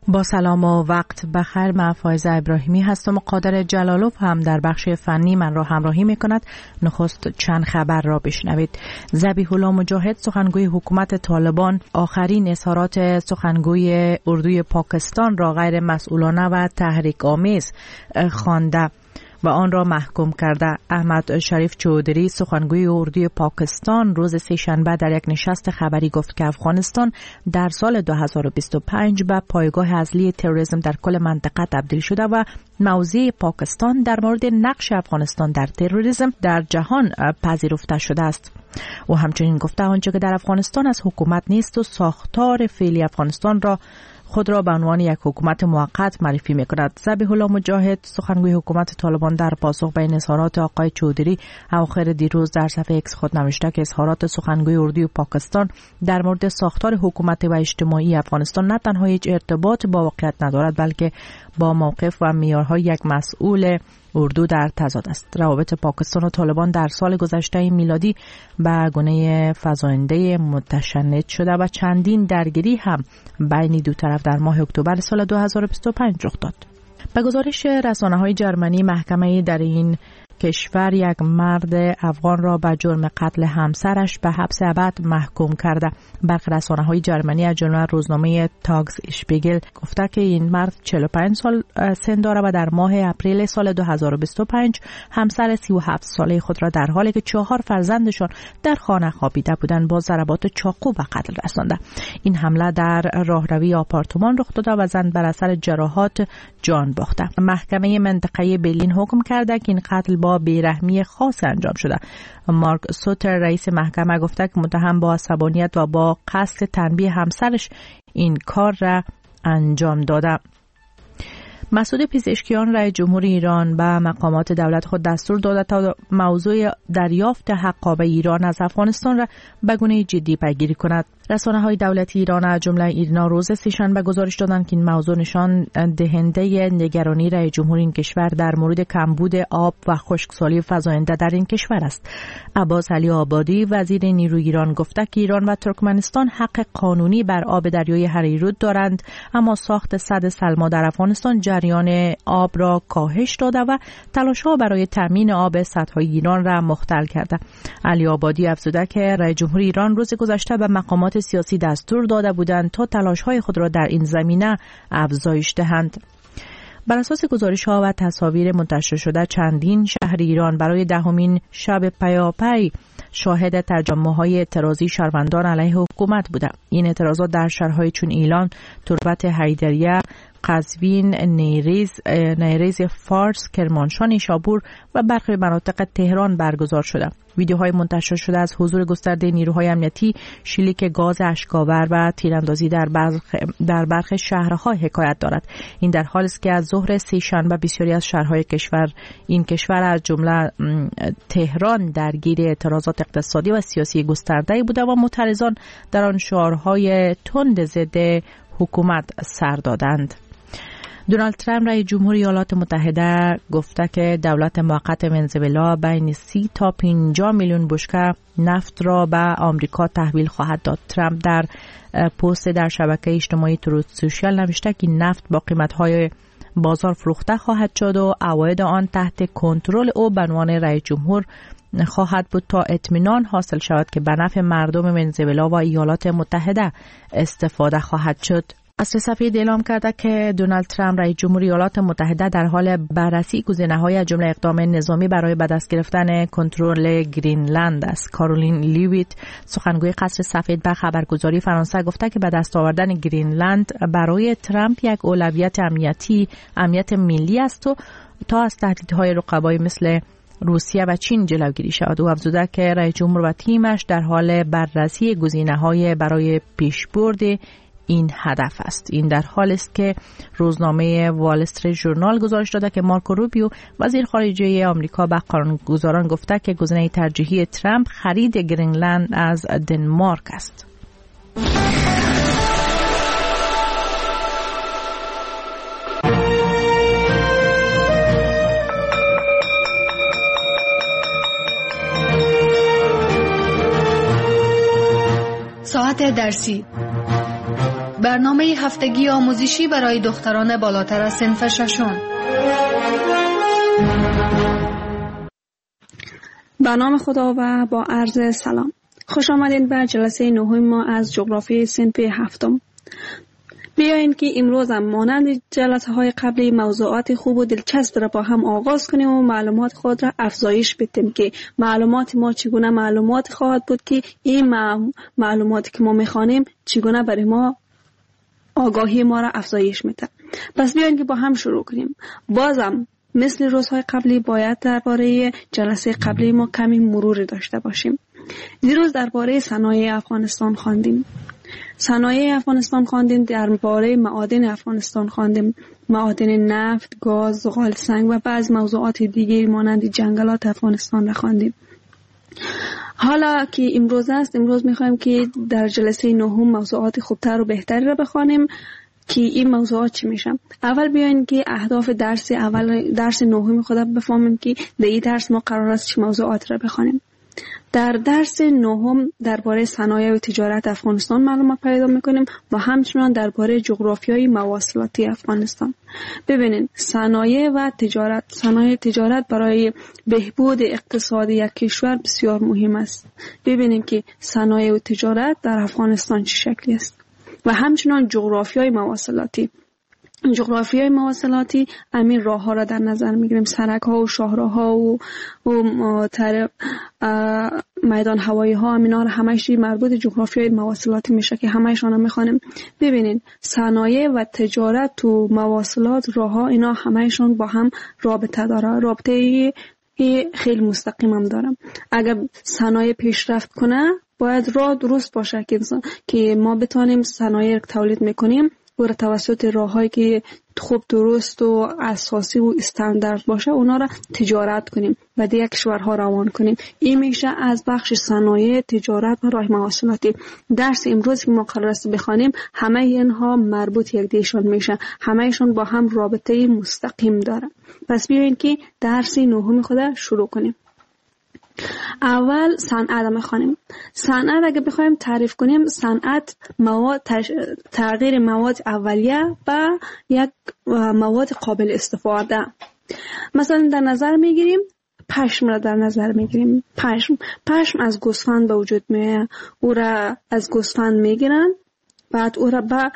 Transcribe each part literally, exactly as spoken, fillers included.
با سلام و وقت بخیر. من فایزه ابراهیمی هستم و قادر جلالوف هم در بخش فنی من را همراهی می کند. نخست چند خبر را بشنوید. ذبیح الله مجاهد سخنگوی حکومت طالبان آخرین اظهارات سخنگوی اردوی پاکستان را غیر مسئولانه و تحریک آمیز خوانده و آن را محکوم کرده. احمد شریف چودری سخنگوی اردوی پاکستان روز سه شنبه در یک نشست خبری گفت که افغانستان در سال دو هزار و بیست و پنج به پایگاه اصلی تروریسم در کل منطقه تبدیل شده و موضع پاکستان در مورد نقش افغانستان در تروریسم در جهان پذیرفته شده است. و همچنین گفته آنچه که در افغانستان از حکومت نیست و ساختار فعلی افغانستان را خود را به عنوان یک حکومت موقت معرفی می‌کند. ذبیح الله مجاهد سخنگوی حکومت طالبان در پاسخ به اظهارات آقای چودری اواخر دیروز در صفحه ایکس خود نوشته که اظهارات سخنگوی اردوی پاکستان در مورد ساختار حکومت و اجتماعی افغانستان نه تنها هیچ ارتباط با واقعیت ندارد بلکه با موقف و معیارهای یک مسئول اردو در تضاد است. روابط پاکستان و طالبان در سال گذشته میلادی به گونه فزاینده متشنج شده و چندین درگیری هم بین دو طرف در ماه اکتبر سال دو هزار و بیست و پنج رخ داد. به گزارش رسانه‌های جرمنی محکمه در این کشور یک مرد افغان را به جرم قتل همسرش به حبس ابد محکوم کرده. برخی رسانه‌های جرمنی از جمله روزنامه تاگز اشپیگل گفته که این مرد چهل و پنج سال سن دارد و در ماه اپریل سال دو هزار و بیست و پنج همسر سی و هفت ساله خود را در حالی که چهار فرزندشان در خانه خوابیده بودند با ضربات چاقو به قتل رسانده. این حمله در راهروی آپارتمان رخ داده و زن بر اثر جراحات جان باخته. محکمه منطقه برلین حکم کرده که این قتل با بیرحمی خاص انجام شده. مارک سوتر رئیس محکمه گفته که متهم با عصبانیت و با قصد تنبیه همسرش این کار را انجام داده. مسعود پزشکیان رئیس جمهور ایران به مقامات دولت خود دستور داده تا موضوع دریافت حقابه ایران از افغانستان را به گونه جدی پیگیری کند. رسانه‌های دولتی ایران از جمله ایرنا روز سه‌شنبه گزارش دادند که این موضوع نشان دهنده نگرانی رئیس جمهور این کشور در مورد کمبود آب و خشکسالی فزاینده در این کشور است. عباس علی آبادی وزیر نیروی ایران گفته که ایران و ترکمنستان حق قانونی بر آب دریای هریرود دارند، اما ساخت سد سلما در افغانستان جریان آب را کاهش داده و تلاش‌ها برای تامین آب سدهای ایران را مختل کرده. علی آبادی افزوده که رئیس جمهور ایران روز گذشته به مقامات سیاسی دستور داده بودند تا تلاش‌های خود را در این زمینه افزایش دهند. بر اساس گزارش‌ها و تصاویر منتشر شده چندین شهر ایران برای دهمین شب پیاپی شاهد تجمع‌های اعتراضی شهروندان علیه حکومت بوده. این اعتراضات در شهرهای چون ایلان، تربت حیدریه، قزوین، نیریز، نیریز فارس، کرمانشاه، نیشابور و برخی مناطق تهران برگزار شده. ویدیوهای منتشر شده از حضور گسترده نیروهای امنیتی، شلیک گاز اشک‌آور و تیراندازی در برخ در برخی شهرها حکایت دارد. این در حالی است که از ظهر سه شنبه بسیاری از شهرهای کشور این کشور از جمله تهران درگیر اعتراضات اقتصادی و سیاسی گسترده بوده و معترضان در آن شعارهای تند ضد حکومت سر دادند. دونالد ترامپ رئیس جمهور ایالات متحده گفته که دولت موقت ونزوئلا بین سی تا پنجاه میلیون بشکه نفت را به آمریکا تحویل خواهد داد. ترامپ در پست در شبکه اجتماعی تروت سوشیال نوشته که نفت با قیمت‌های بازار فروخته خواهد شد و عواید آن تحت کنترل او به عنوان رئیس جمهور خواهد بود تا اطمینان حاصل شود که به نفع مردم ونزوئلا و ایالات متحده استفاده خواهد شد. اصر سفید اعلام کرده که دونالد ترامپ رئیس جمهور ایالات متحده در حال بررسی گزینه‌های از جمله اقدام نظامی برای به دست گرفتن کنترل گرینلند است. کارولین لیویت سخنگوی قصر سفید به خبرگزاری فرانسه گفته که به دست آوردن گرینلند برای ترامپ یک اولویت امنیتی امنیت ملی است و تا از تهدیدهای رقبای مثل روسیه و چین جلوگیری شود. او افزوده که رئیس جمهور و تیمش در حال بررسی گزینه‌های برای پیشبرد این هدف است. این در حال است که روزنامه وال استریت ژورنال گزارش داده که مارکو روبیو وزیر خارجه آمریکا به قانونگذاران گفته که گزینه ترجیحی ترامپ خرید گرینلند از دنمارک است. ساعت درسی برنامه هفتگی آموزشی برای دختران بالاتر از صنف ششم. به نام خدا و با عرض سلام. خوش آمدین به جلسه نهم ما از جغرافی صنف هفتم. بیایید که امروز هم مانند جلسه های قبلی موضوعات خوب و دلچسب را با هم آغاز کنیم و معلومات خود را افزایش بدیم که معلومات ما چگونه معلومات خواهد بود که این معلوماتی که ما میخوانیم چگونه برای ما آگاهی ما را افزایش میده. پس بیایید که با هم شروع کنیم. بازم مثل روزهای قبلی باید درباره جلسه قبلی ما کمی مرور داشته باشیم. دیروز درباره صنایع افغانستان خواندیم. صنایع افغانستان خواندیم، درباره معادن افغانستان خواندیم، معادن نفت، گاز، زغال سنگ و بعض موضوعات دیگه مانند جنگلات افغانستان را خواندیم. حالا که امروز است، امروز میخوایم که در جلسه نهم موضوعات خوبتر و بهتری را بخوانیم که این موضوعات چی میشن. اول بیاین که اهداف درس اول درس نهم خود بفهمیم که در این درس ما قرار است چه موضوعات را بخوانیم. در درس نهم درباره صنایع و تجارت افغانستان معلومات پیدا میکنیم و همچنان درباره جغرافیای مواصلاتی افغانستان. ببینید صنایع و تجارت، صنایع تجارت برای بهبود اقتصادی یک کشور بسیار مهم است. ببینیم که صنایع و تجارت در افغانستان چه شکلی است و همچنان جغرافیای مواصلاتی. جغرافیای مواصلاتی امین راه ها را در نظر میگیریم، سرک ها و شاهراه ها و, و میدان هوایی ها، امینا را همه‌اش مربوط جغرافیای مواصلاتی میشه که همه‌شان هم میخوانیم. ببینید صنایع و تجارت و مواصلات راه ها اینا همه‌شان با هم رابطه داره، رابطه خیلی مستقیم هم داره. اگر صنایع پیشرفت کنه باید راه درست باشه که که ما بتونیم صنایع تولید میکنیم و توسط راه‌هایی که خوب درست و اساسی و استاندارد باشه اونا را تجارت کنیم و دیگه کشورها روان کنیم. این میشه از بخش صنایع، تجارت و راه مواصلاتی. درس امروز که ما قرار است بخوانیم همه اینها مربوط یک دیشان میشه، همه‌شون با هم رابطه مستقیم داره. پس بیاین که درس نهم خود شروع کنیم. اول صنعت را میخوانیم. صنعت اگه بخوایم تعریف کنیم، صنعت مواد تغییر مواد اولیه و یک مواد قابل استفاده. مثلا در نظر میگیریم پشم را در نظر میگیریم. پشم پشم از گوسفند به وجود میاد، او را از گوسفند میگیرن، بعد او را به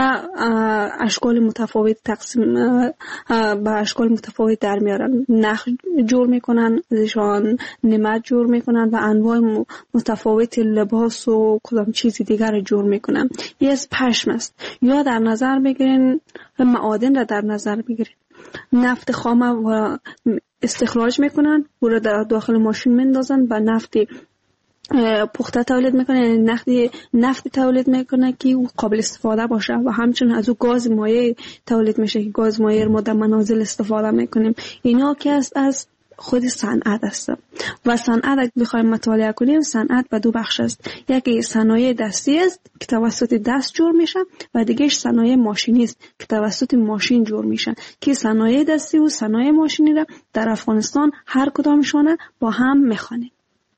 اشکال متفاوت تقسیم به اشکال متفاوت در میارن، نخ جور میکنن، ازشان نمد جور میکنن و انواع متفاوت لباس و کدام چیزی دیگر جور میکنن. یه از پشم است. یا در نظر بگیرین معادن را در نظر بگیرین، نفت خام و استخراج میکنن، او را در داخل ماشین میندازن و نفتی پخته تولید میکنه، یعنی نفتی نفتی تولید میکنه که او قابل استفاده باشه و همچنین از او گاز مایع تولید میشه که گاز مایع ما در منازل استفاده میکنیم. اینا که است از خود صنعت است. و صنعت اگه بخوایم مطالعه کنیم، صنعت به دو بخش است. یکی صنایع دستی است که توسط دست جور میشه و دیگه صنایع ماشینی است که توسط ماشین جور میشه. که صنایع دستی و صنایع ماشینی را در افغانستان هر کدامشون با هم میخوانیم.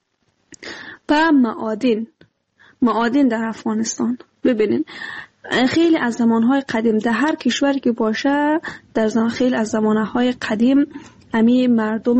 و معادن معادن در افغانستان ببینین خیلی از زمانهای قدیم در هر کشوری که باشه، در زمان خیلی از زمانهای قدیم امی مردم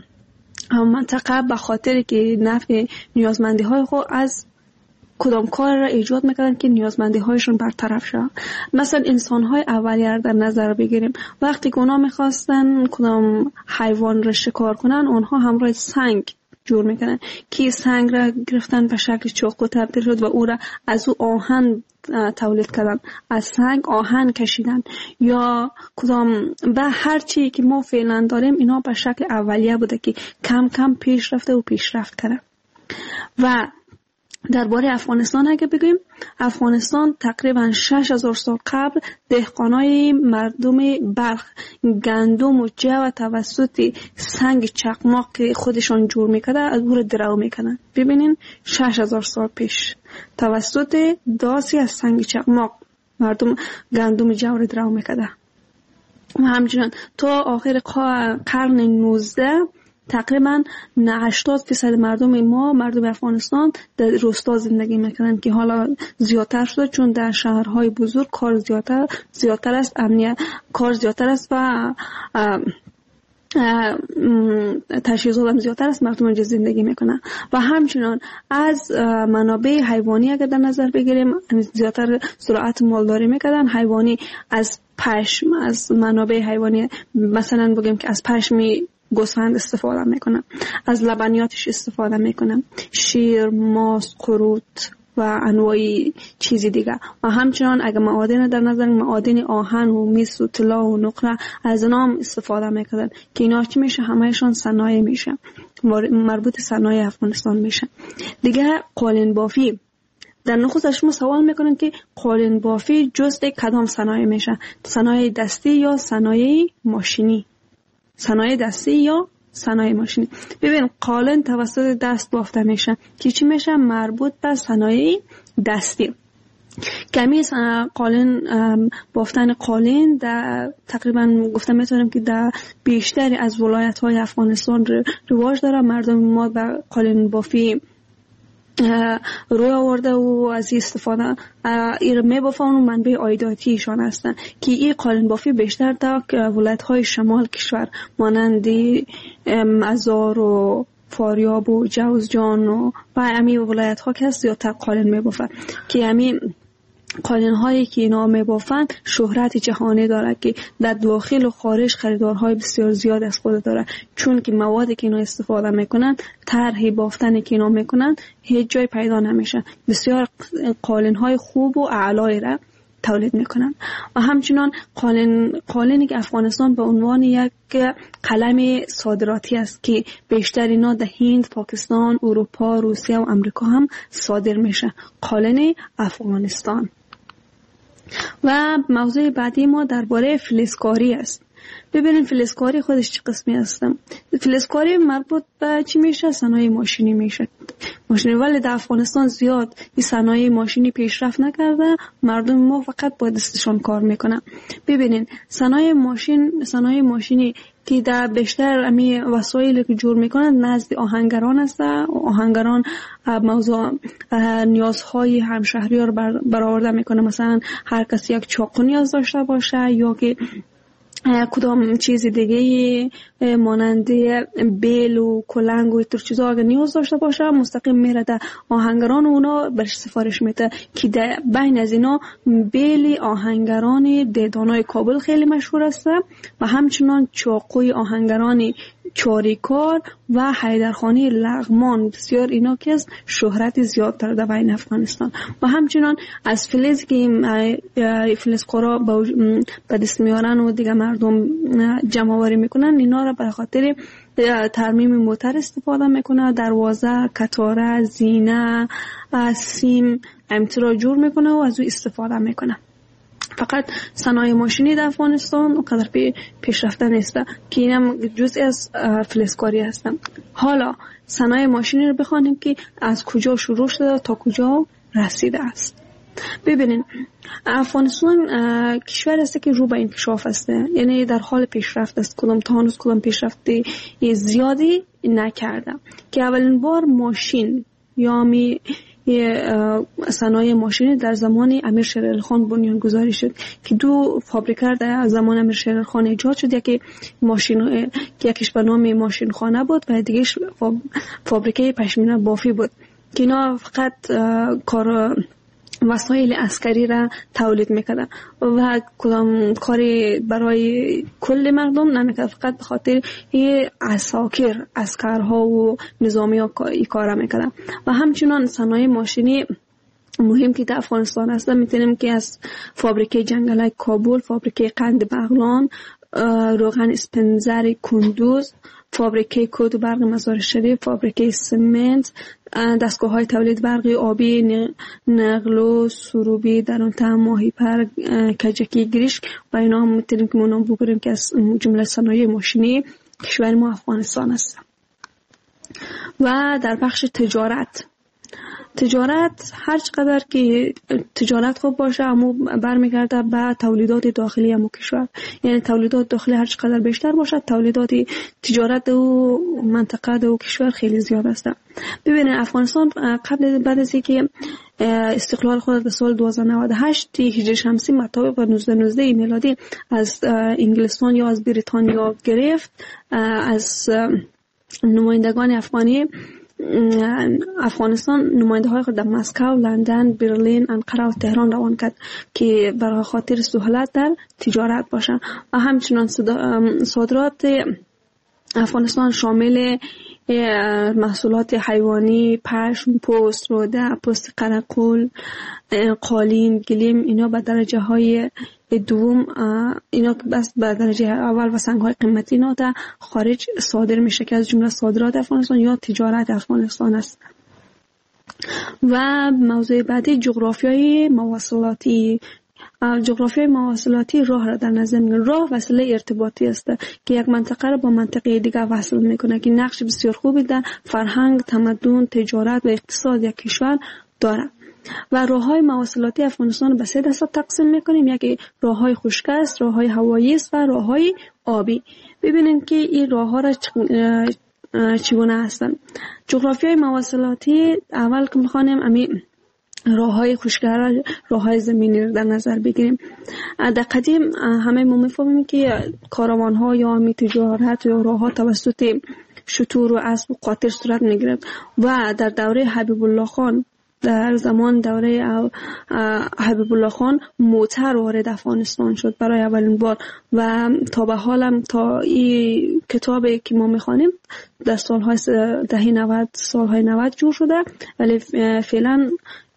منطقه به خاطر که نفع نیازمندی های خود از کدام کار را ایجاد میکردن که نیازمندی هایشون برطرف شد. مثلا انسان های اولیه را در نظر بگیریم، وقتی که اونا میخواستن کدام حیوان را شکار کنن، اونها همراه سنگ جور میکنن که سنگ را گرفتن به شکل چاقو تبدیل شد و او را از او آهن تولید کردن، از سنگ آهن کشیدن. یا کدام به هر چی که ما فعلا داریم اینا به شکل اولیه بوده که کم کم پیش رفته و پیشرفت کرده. و درباره افغانستان اگه بگیم، افغانستان تقریبا شش هزار سال قبل دهقانای مردم بلخ گندم و جو توسط سنگ چقماق که خودشان جور میکرده از او را درو میکنن. ببینین شش هزار سال پیش توسط داسی از سنگ چقماق مردم گندم جو را درو میکرده. و همچنان تا آخر قرن نوزده تقریبا هشتاد درصد مردم ما مردم افغانستان در روستا زندگی میکنن که حالا زیادتر شده چون در شهرهای بزرگ کار زیادتر زیادتر است، امنیت کار زیادتر است و تجهیزات هم زیادتر است، مردم اینجا زندگی میکنن. و همچنان از منابع حیوانی اگر در نظر بگیریم زیادتر زراعت مالداری میکردن. حیوانی از پشم، از منابع حیوانی مثلا بگیم که از پشم گوسفند استفاده میکنن، از لبنیاتش استفاده میکنن، شیر، ماست، قروت و انواع چیزی دیگه. و همچنان اگر معادن در نظر معادن آهن و مس و طلا و نقره از نام استفاده میکنن که اینا چی میشه؟ همهشان صنایع میشه، مربوط صنایع افغانستان میشه. دیگه قالین بافی در نخست از شما سوال میکنن که قالین بافی جزء کدام صنایع میشه؟ صنایع دستی یا صنایع ماشینی؟ صنایع دستی یا صنایع ماشینی. ببین قالین توسط دست بافته میشه که چی میشه؟ مربوط به صنایع دستی. کمی قالین بافتن قالین در تقریبا گفته میتونم که در بیشتری از ولایت های افغانستان رواج داره. مردم ما به قالین بافی روی آورده و از این استفاده ایر میبافن و منبع عایداتیشان هستن که این قالین بافی بیشتر در ولایت های شمال کشور مانند مزار و فاریاب و جوزجان و همین ولایت ها که هست زیادتر قالین میبافن که همین قالین هایی که اینا میبافن شهرت جهانی داره که در داخل و خارج خریدارهای بسیار زیاد از خود داره، چون که موادی که اینا استفاده میکنن، طرح بافتنی که اینا میکنن هیچ جای پیدا نمیشه. بسیار قالین های خوب و اعلایی را تولید میکنن. و همچنان قالین قالینی که افغانستان به عنوان یک قلم صادراتی است که بیشتر اینا در هند، پاکستان، اروپا، روسیه و امریکا هم صادر میشه. قالین افغانستان. و موضوع بعدی ما درباره فلزکاری است. ببینید فلزکاری خودش چه قسمی هستم. فلزکاری مربوط به چی میشه؟ صنایع ماشینی میشه. ماشینی ولی در افغانستان زیاد این صنایع ماشینی پیشرفت نکرده، مردم ما فقط با دستشان کار میکنن. ببینید صنایع ماشین صنایع ماشینی که در بیشتر امی وسایلی که جور میکنن نزد آهنگران است. آهنگران موضوع نیازهای همشهری‌ها رو برآورده میکنه. مثلا هر کسی یک چاقو نیاز داشته باشه یا که کدام چیز دیگه مانند بیل و کلنگ و اینطور چیزا اگر نیاز داشته باشه مستقیم میره در آهنگران و اونا برش سفارش میده که در بین از اینا بیل آهنگران دیدانای کابل خیلی مشهور است و همچنان چاقوی آهنگران چاریکار و حیدرخانی لغمان بسیار اینا که از شهرت زیادتر در بین افغانستان. و همچنان از فلز که فلزکارا به دست میارن و دیگه مردم جمع آوری میکنن اینا را به خاطر ترمیم موتر استفاده میکنه. دروازه، کتاره، زینه، سیم امترا جور میکنه و از او استفاده میکنه. فقط صنایع ماشینی در افغانستان اونقدر پیشرفته نیست که اینم جزئی از فلزکاری هستن. حالا صنایع ماشینی رو بخوانیم که از کجا شروع شده تا کجا رسیده است. ببینین افغانستان کشور است که رو به انکشاف است، یعنی در حال پیشرفت است. کدام تانوس کدام پیشرفتی زیادی نکرده که اولین بار ماشین یا می صنایع ماشینی در زمان امیر شیر علی خان بنیان گذاری شد که دو فابریکه در زمان امیر شیر علی خان ایجاد شد. یکی ماشین یکیش به نام ماشین خانه بود و دیگهش فابریکه پشمینه بافی بود که اینا فقط کار وسایل عسکری را تولید میکردن و کدام کاری برای کل مردم نمیکرد، فقط به خاطر این عساکر اسکرها و نظامی ها این کار میکردن. و همچنان صنایع ماشینی مهم که در افغانستان هست میتونیم که از فابریکه جنگلک کابل، فابریکه قند بغلان، روغن اسپنزر کندوز، فابریکه کود و برق مزار شریف، فابریکه سمنت، دستگاه های تولید برق آبی نقلو، سروبی، درونتا، ماهیپر، کجکی، گریشک و اینا هم میتونیم که منام بگیریم که از جمله صنایع ماشینی کشور ما افغانستان است. و در بخش تجارت تجارت هر چقدر که تجارت خوب باشه اما برمیگرده به تولیدات داخلی همون کشور. یعنی تولیدات داخلی هر چقدر بیشتر باشه تولیدات تجارت و منطقه و کشور خیلی زیاد است. ببینید افغانستان قبل بعد از اینکه استقلال خود در سال دو هزار و نود و هشت هجری شمسی مطابق با نوزده نوزده میلادی از انگلستان یا از بریتانیا گرفت، از نمایندگان افغانی افغانستان نماینده های خود در مسکو، لندن، برلین، انقره و تهران روان کرد که برای خاطر سهولت در تجارت باشند و همچنان صادرات افغانستان شامل محصولات حیوانی، پشم، پوست، روده، پوست قرقل، قالین، گلیم، اینا به درجه های دوم، اینا بس به درجه اول و سنگ های قیمتی اینا در خارج صادر میشه که از جمله صادرات افغانستان یا تجارت افغانستان است. و موضوع بعدی جغرافیای مواصلاتی. جغرافیای مواصلاتی راه را در نظر میگیرد. راه وسیله ارتباطی است که یک منطقه را با منطقه دیگر وصل میکنه که نقش بسیار خوبی در فرهنگ، تمدن، تجارت و اقتصاد یک کشور دارد. و راههای مواصلاتی افغانستان به سه دسته تقسیم میکنیم. یکی راههای خشک است، راههای هوایی است و راههای آبی. ببینیم که این راهها را چگونه هستند. جغرافیای مواصلاتی اول که میخوانیم امی راههای خشک‌گرا، راههای زمینی رو در نظر بگیریم. در قدیم همه ما میفهمیم که کاروان‌ها یا می تجارت یا راه‌ها توسط شتور و اسب و قاطر صورت میگیرد و در دوره حبیب الله خان، در زمان دوره حبیب الله خان موتر وارد افغانستان شد برای اولین بار و تا به حالم تا این کتابی که ما میخوانیم در سالهای دهه نود سالهای نود جور شده، ولی فعلا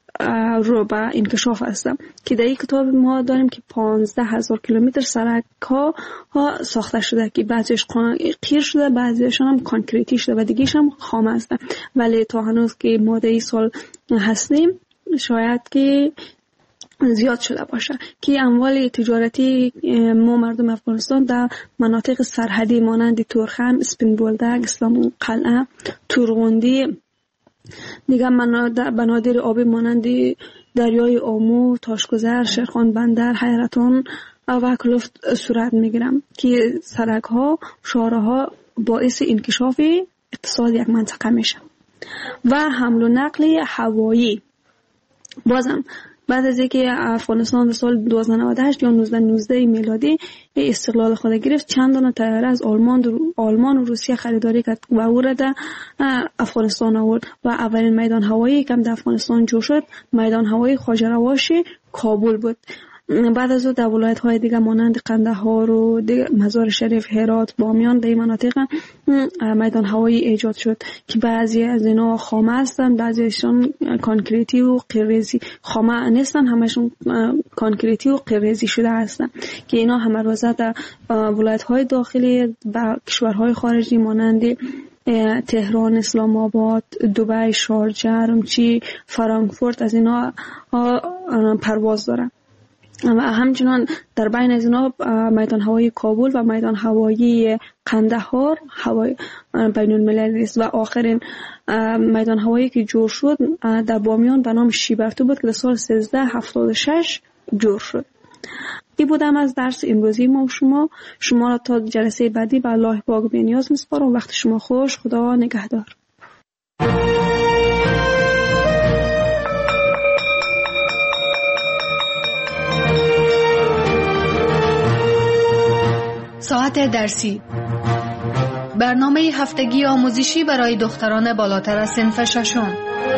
رو به انکشاف هستم که در این کتاب ما داریم که پانزده هزار کیلومتر سرک ها ساخته شده که بعضیش قیر شده، بعضیش هم کانکریتی شده و دیگهش هم خام هست. ولی تا هنوز که ما در این سال هستیم شاید که زیاد شده باشه که اموال تجارتی ما مردم افغانستان در مناطق سرحدی مانند تورخم، اسپین بولدک، اسلام قلعه، تورغوندی، دیگر بنادر آبی مانند دریای آمو، تاشگذر، شیرخان بندر، حیرتان و کلفت صورت میگیرم که سرک ها، شهرها ها باعث انکشاف اقتصاد یک منطقه میشه. و حمل و نقل هوایی بازم بعد از اینکه افغانستان در سال دو هزار و نود و هشت یا نوزده نوزده میلادی استقلال خود گرفت، چند دانه طیاره از آلمان آلمان و روسیه خریداری کرد و او را در افغانستان آورد و اولین میدان هوایی که در افغانستان جوش شد میدان هوایی خواجه رواش کابل بود. بعد از او در ولایت های دیگه مانند قندهار و مزار شریف، هرات، بامیان در این مناطق میدان هوایی ایجاد شد که بعضی از اینا خامه هستن، بعضیشون کانکریتی و قیرریزی. خامه نیستن، همشون کانکریتی و قیرریزی شده هستن که اینا همه روزه در ولایت های داخلی و کشورهای خارجی مانند تهران، اسلام آباد، دبی، شارجه، رمچی، فرانکفورت از اینا پرواز دارن. و همچنان در بین از اینا میدان هوایی کابل و میدان هوایی قندهار هوای بین المللی است. و آخرین میدان هوایی که جور شد در بامیان به نام شیبرتو بود که در سال سیزده هفتاد و شش جور شد. این بودم از درس امروزی ما و شما. شما را تا جلسه بعدی به الله پاک بی‌نیاز میسپارم. وقت شما خوش. خدا نگهدار. ساعت درسی، برنامه هفتگی آموزشی برای دختران بالاتر از صنف ششم.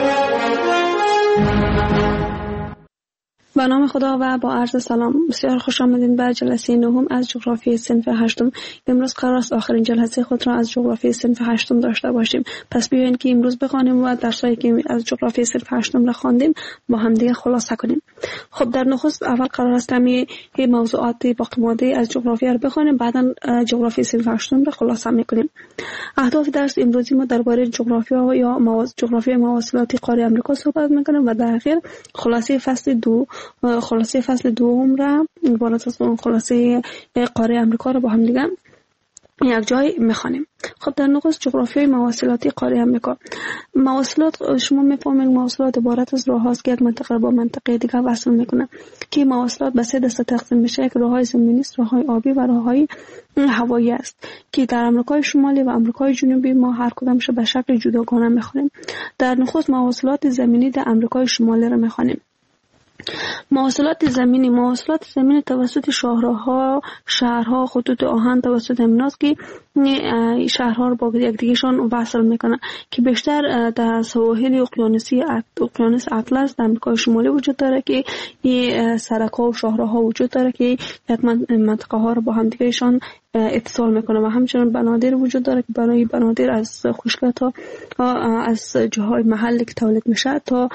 به نام خدا و با عرض سلام، بسیار خوش آمدین به جلسه نهم از جغرافی صنف هشتم. امروز قرار است آخرین جلسه خود را از جغرافی صنف هشتم داشته باشیم. پس بیاین که امروز بخوانیم و درسایی که از جغرافی صنف هشتم را خواندیم با هم دیگه خلاصه کنیم. خب در نخست اول قرار است همین موضوعات باقی مانده از جغرافیا را بخوانیم، بعدا جغرافی صنف هشتم را خلاصه میکنیم. اهداف درس امروزی ما درباره جغرافیا یا مواز... جغرافی مواصلاتی قاره آمریکا صحبت میکنیم و در اخر خلاصه فصل دو خلاصه فصل دوم را عبارت از خلاصه قاره آمریکا را با هم دیگه یک جای میخوانیم. خب در نخست جغرافیای مواصلاتی قاره امریکا. مواصلات شما میفهمید مواصلات عبارت از راه هاست که یک منطقه با منطقه دیگر وصل میکنه که مواصلات به سه دسته تقسیم میشه. یک راههای زمینی است، راههای آبی و راههای هوایی است که در آمریکای شمالی و آمریکای جنوبی ما هر کدامش به شکل جداگانه میخوانیم. در نخست مواصلات زمینی در آمریکای شمالی را میخوانیم. مواصلات زمینی مواصلات زمینی توسط شاهراها، شهرها، خطوط آهن توسط امناست که شهرها رو با یکدیگهشان وصل میکنن که بیشتر در سواحل اقیانوسی اقیانوس اطلس در آمریکای شمالی وجود داره که این سرک‌ها و شاهراها وجود داره که یک منطقه ها رو با هم دیگهشان اتصال میکنه و همچنین بنادر وجود داره که برای بنادر از خشکت ها از جاهای محلی که تولید میشه تا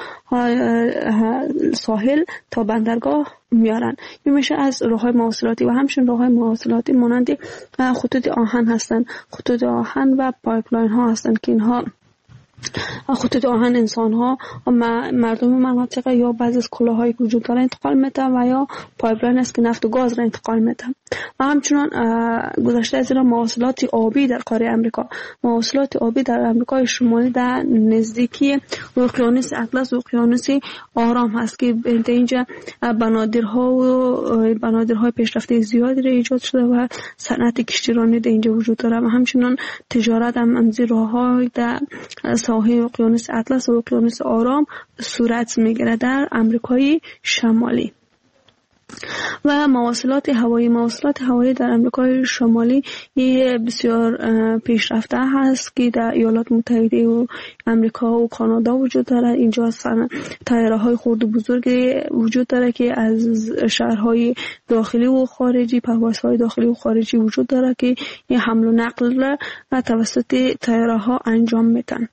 ساحل تا بندرگاه میارن. این میشه از راههای مواصلاتی و همچنین راههای مواصلاتی مانند خطوط آهن هستن. خطوط آهن و پایپلاین ها هستن که اینها خطوط آهن انسان ها و مردم مناطق یا بعضی از کلاهایی که وجود داره انتقال میده و یا پایپلاین است که نفت و گاز را انتقال میده. و همچنان گذشته از این مواصلات آبی در قاره امریکا. مواصلات آبی در امریکای شمالی در نزدیکی اقیانوس اطلس و اقیانوس آرام هست که در اینجا بنادرها و بنادرهای پیشرفته زیادی را ایجاد شده و صنعت کشتیرانی در اینجا وجود داره و همچنان تجارت هم از راه‌های در ساحل اقیانوس اطلس و اقیانوس آرام صورت میگیره در امریکای شمالی. و مواصلات هوایی مواصلات هوایی در امریکای شمالی بسیار پیشرفته هست که در ایالات متحده و امریکا و کانادا وجود داره. اینجا طیاره‌های خرد و بزرگی وجود داره که از شهرهای داخلی و خارجی پروازهای داخلی و خارجی وجود داره که این حمل و نقل را توسط طیاره‌ها انجام میدن.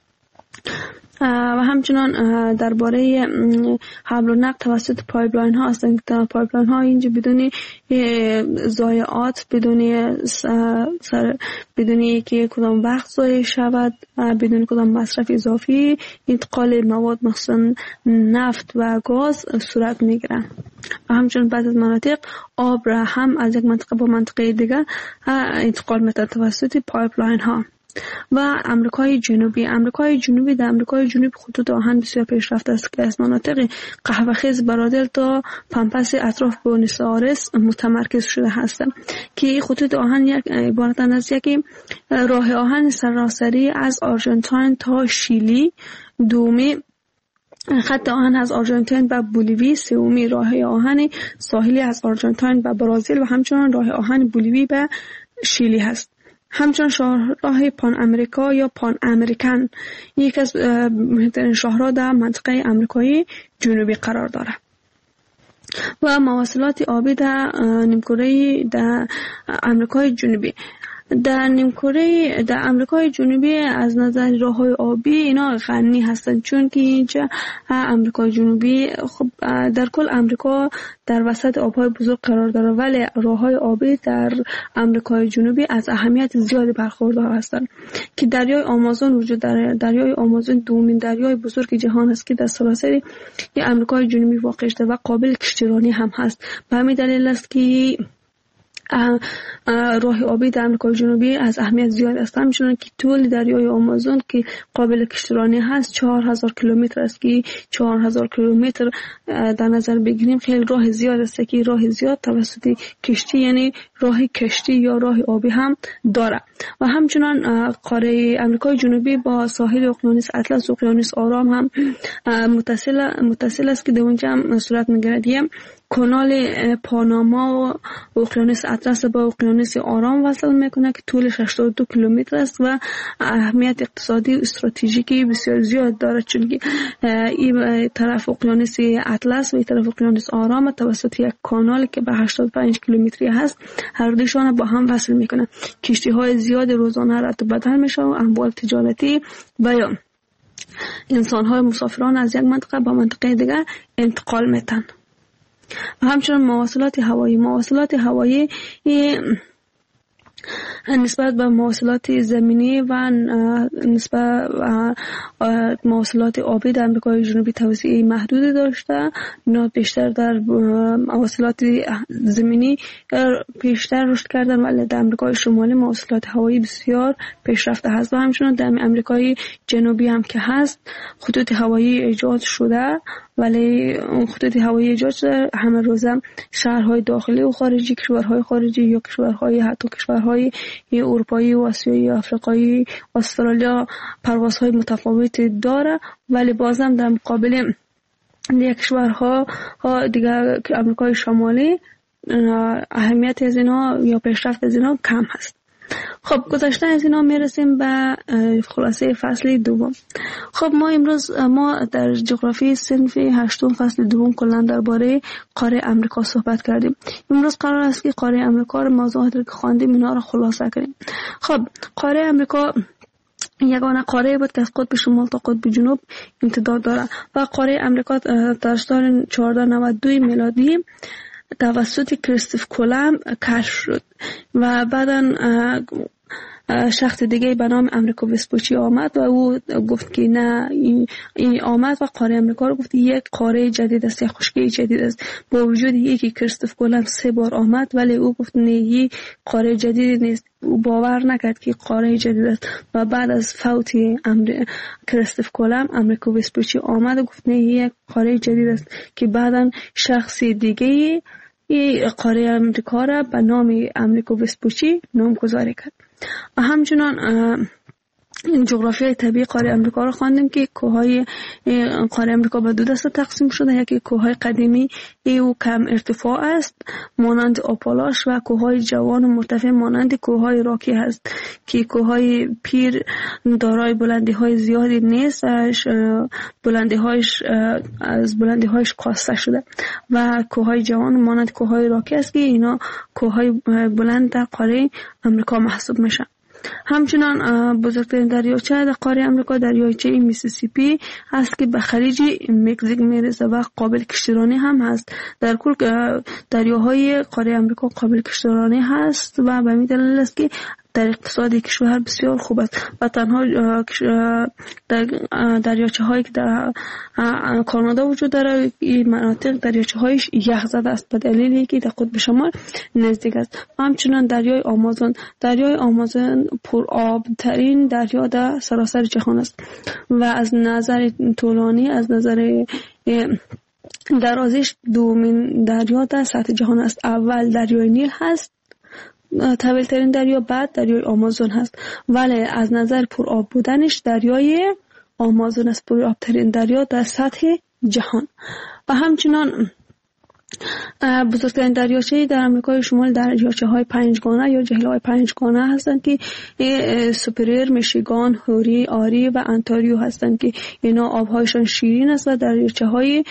و همچنان درباره حمل و نقل توسط پایپلاین ها هستند که پایپلاین ها اینجا بدون ضایعات بدون سر بدون که کدام وقت ضایع شود بدون کدام مصرف اضافی انتقال مواد مخصوصا نفت و گاز صورت میگیرن. و همچنان بعض از مناطق آب را هم از یک منطقه با منطقه دیگر انتقال میده توسط پایپلاین ها. و امریکای جنوبی امریکای جنوبی در امریکای جنوبی خطوط آهن بسیار پیشرفته است که از مناطق قهوه‌خیز برادل تا پمپس اطراف بوئنوس آیرس متمرکز شده هستند که خطوط آهن یک عبارتند از یک راه آهن سراسری از آرژانتین تا شیلی، دومی خط آهن از آرژانتین و بولیوی، سومی راه آهن ساحلی از آرژانتین و برزیل و همچنین راه آهن بولیوی به شیلی هست. همچنان شاهراه پان امریکا یا پان امریکن یک از مهمترین شاهراه در منطقه امریکای جنوبی قرار دارد. و مواصلات آبی در نیمکره در امریکای جنوبی در نیمکره در امریکای جنوبی از نظر راههای آبی اینا غنی هستند چون که اینجا امریکای جنوبی خب در کل امریکا در وسط آبهای بزرگ قرار داره ولی راههای آبی در امریکای جنوبی از اهمیت زیادی برخوردار هستند که دریای آمازون وجود داره. دریای آمازون دومین دریای بزرگ جهان است که در سراسر امریکای جنوبی واقع شده و قابل کشتیرانی هم هست. به همین دلیل است که راه آبی در امریکای جنوبی از اهمیت زیاد است. همچنان که طول دریای آمازون که قابل کشتیرانی هست چهار هزار کیلومتر است که چهار هزار کیلومتر در نظر بگیریم خیلی راه زیاد است که راه زیاد توسط کشتی یعنی راه کشتی یا راه آبی هم داره. و همچنان قاره امریکای جنوبی با ساحل اقیانوس اطلس و اقیانوس آرام هم متصل متصل است که در اونجا هم صورت میگیرد. کانال پاناما و اقیانوس اطلس با اقیانوس آرام وصل میکنه که طولش هشتاد و دو کیلومتر است و اهمیت اقتصادی و استراتژیکی بسیار زیاد دارد چون که این طرف اقیانوس اطلس و این طرف اقیانوس آرام توسط یک کانال که به هشتاد و پنج کیلومتری هست هر دوشان با هم وصل میکنه. کشتی های زیاد روزانه رد و بدل میشه و اموال تجارتی و یا انسان های مسافران از یک منطقه به منطقه دیگر انتقال میتن. و همچنین مواصلات هوایی مواصلات هوایی نسبت به مواصلات زمینی و نسبت به مواصلات آبی در آمریکای جنوبی توسعه محدود داشته. اینا بیشتر در مواصلات زمینی بیشتر رشد کردن، ولی در آمریکای شمالی مواصلات هوایی بسیار پیشرفته هست و همچنین در آمریکای جنوبی هم که هست خطوط هوایی ایجاد شده، ولی خطوط هوایی ایجاد شده همه روزه شهرهای داخلی و خارجی، کشورهای خارجی یا کشورهای حتی کشورهای اروپایی و آسیایی و آفریقایی و استرالیا پروازهای متفاوتی داره، ولی بازم در مقابل دیگر کشورها دیگر آمریکای شمالی اهمیت از اینا یا پیشرفت از اینا کم هست. خب گذشته از اینا میرسیم به خلاصه فصل دوم. خب ما امروز ما در جغرافی صنف هشتم فصل دوم کلا درباره قاره آمریکا صحبت کردیم. امروز قرار است که قاره آمریکا رو موضوعاتی که خواندیم اینا رو خلاصه کنیم. خب قاره آمریکا یگانه قاره بود که از قطب شمال تا قطب جنوب امتداد داره و قاره آمریکا در سال چهارصد و نود و دو میلادی توسط کریستوف کولوم کشف شد و بعداً شخص دیگه به نام امریکو وسپوچی آمد و او گفت که نه این, این آمد و قاره امریکا رو گفت یک قاره جدید است، یک خشکی جدید است. با وجود یکی کریستوف کولوم سه بار آمد ولی او گفت نه این قاره جدید نیست. او باور نکرد که قاره جدید است و بعد از فوت امر... کریستوف کولوم امریکو وسپوچی آمد و گفت نه یک قاره جدید است که بعداً شخص دیگه این قاره امریکا را به نام امریکو وسپوچی نامگذاری کرد. همچنان این جغرافیای طبیعی قاره امریکا رو خواندیم که کوههای قاره امریکا به دو دسته تقسیم شده. یکی کوههای قدیمی او کم ارتفاع است مانند آپالاش و کوههای جوان و مرتفع مانند کوههای راکی هست که کوههای پیر دارای بلندی های زیادی نیست، بلندی هایش از بلندی هایش کاسته شده و کوههای جوان مانند کوههای راکی است که اینا کوههای بلند در قاره امریکا محسوب میشن. همچنان بزرگترین دریاچه در قاره امریکا دریاچه میسیسیپی است که به خلیج مکزیک میرسه و قابل کشتیرانی هم هست. در کل دریاهای قاره امریکا قابل کشتیرانی هست و به همین دلیل است که در اقتصاد کشور بسیار خوب است و تنها در دریاچه هایی که در کانادا وجود داره این مناطق دریاچه هایش یخ زده است به دلیلی که در قطب شمال نزدیک است. همچنان دریای آمازون دریای آمازون پر آب ترین دریا در سراسر جهان است و از نظر طولانی از نظر درازیش دومین دریا در سطح جهان است. اول دریای نیل هست طویل ترین دریا، بعد دریای آمازون هست، ولی از نظر پر آب بودنش دریای آمازون است پر آب ترین دریا در سطح جهان. و همچنان بزرگترین دریاچه در آمریکای شمال دریاچه های پنجگانه یا جهیل های پنجگانه هستند که سوپریر، میشیگان، هوری، آری و انتاریو هستند که اینا آبهایشان شیرین است و دریاچه های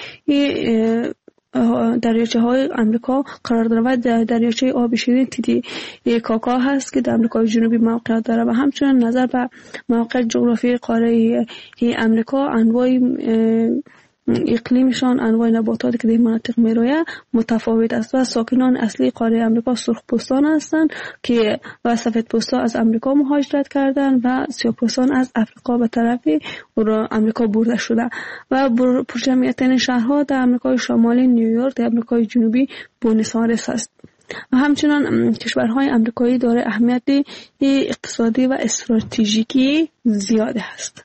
دریاچه های آمریکا قرار داره و دریاچه آب شیرین تیتی کاکا هست که در آمریکای جنوبی موقعیت داره و همچنین نظر به موقعیت جغرافی قاره آمریکا انواع اقلیمشان انواع نباتاتی که در مناطق میرویه متفاوت است و ساکنان اصلی قاره آمریکا سرخپوستان هستند که و سفیدپوستا از آمریکا مهاجرت کردند و سیاه‌پوستان از آفریقا به طرف آمریکا برده شده و پرجمعیت‌ترین شهرها در آمریکای شمالی نیویورک، در آمریکای جنوبی بوئنوس آیرس است. و همچنان کشورهای آمریکایی دارای اهمیت اقتصادی و استراتژیکی زیاد است.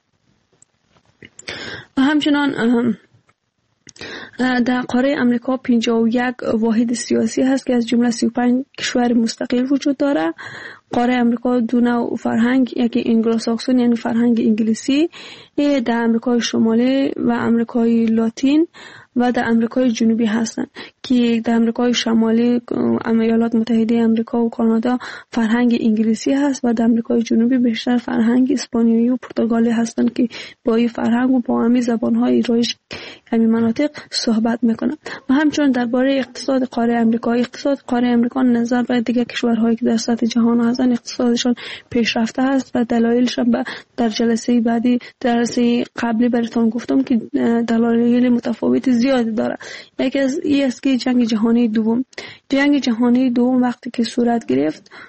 و همچنان در قاره آمریکا پنجاه و یک واحد سیاسی هست که از جمله سی و پنج کشور مستقل وجود داره. قاره آمریکا دو نوع فرهنگ، یکی انگلوساکسون یعنی فرهنگ انگلیسی در آمریکای شمالی و آمریکای لاتین و در آمریکای جنوبی هستند که در آمریکای شمالی ایالات متحده آمریکا و کانادا فرهنگ انگلیسی هست و در آمریکای جنوبی بیشتر فرهنگ اسپانیایی و پرتغالی هستند که با این فرهنگ و با همین زبان‌های رایج همین مناطق صحبت میکنند. و همچنین درباره اقتصاد قاره آمریکا، اقتصاد قاره آمریکا نظر به دیگر کشورهایی که در سطح جهان هستند اقتصادشان پیشرفته است و دلایلش در جلسه بعدی جلسه قبلی براتون گفتم که دلایل متفاوت زیادی داره. یکی از این است که جنگ جهانی دوم جنگ جهانی دوم وقتی که صورت گرفت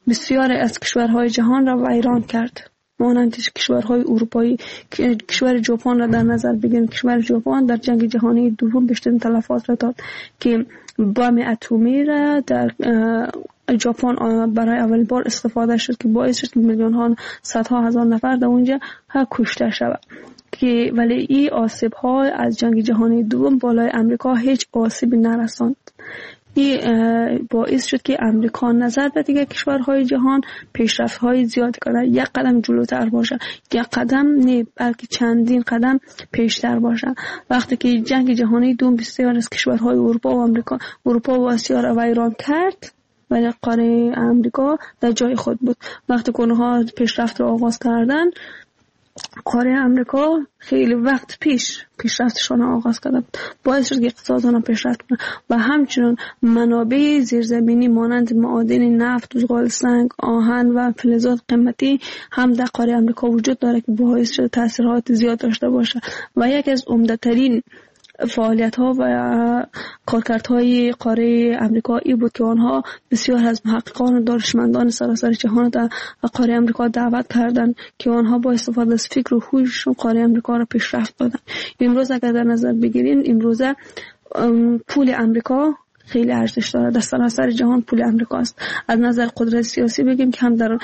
بسیار از کشورهای جهان را ویران کرد، مانند کشورهای اروپایی. کشور ژاپن را در نظر بگیرید. کشور ژاپن در جنگ جهانی دوم بیشترین تلفات را داد که بم اتمی را در ژاپن برای اول بار استفاده شد که باعث شد که میلیون ها صدها هزار نفر در اونجا کشته شود. که ولی این آسیب ها از جنگ جهانی دوم بالای امریکا هیچ آسیبی نرساند. این باعث شد که امریکا نظر به دیگه کشورهای جهان پیشرفت های زیاد کنه، یک قدم جلوتر باشه، یک قدم نه بلکه چندین قدم پیشتر باشه. وقتی که جنگ جهانی دوم بسیار از کشورهای اروپا و امریکا اروپا و آسیا را ویران کرد، ولی قاره امریکا در جای خود بود. وقتی که اونها پیشرفت را آغاز کردن، قاره امریکا خیلی وقت پیش پیشرفتشون آغاز کرده بود، باعث شد که اقتصادشون پیشرفت کنه. و همچنین منابع زیرزمینی مانند معادن نفت، زغال سنگ، آهن و فلزات قیمتی هم در قاره امریکا وجود داره که باعث شد تاثیرات زیاد داشته باشه. و یکی از عمده‌ترین فعالیت ها و کارکردهای قاره امریکا ای بود که آنها بسیار از محققان و دانشمندان سراسر جهان در قاره امریکا دعوت کردند که آنها با استفاده از فکر و هوششون قاره امریکا را پیشرفت دادند. امروز اگر در نظر بگیرین، امروز پول امریکا خیلی ارزش داره در سراسر جهان. پول امریکا است. از نظر قدرت سیاسی بگیم که هم در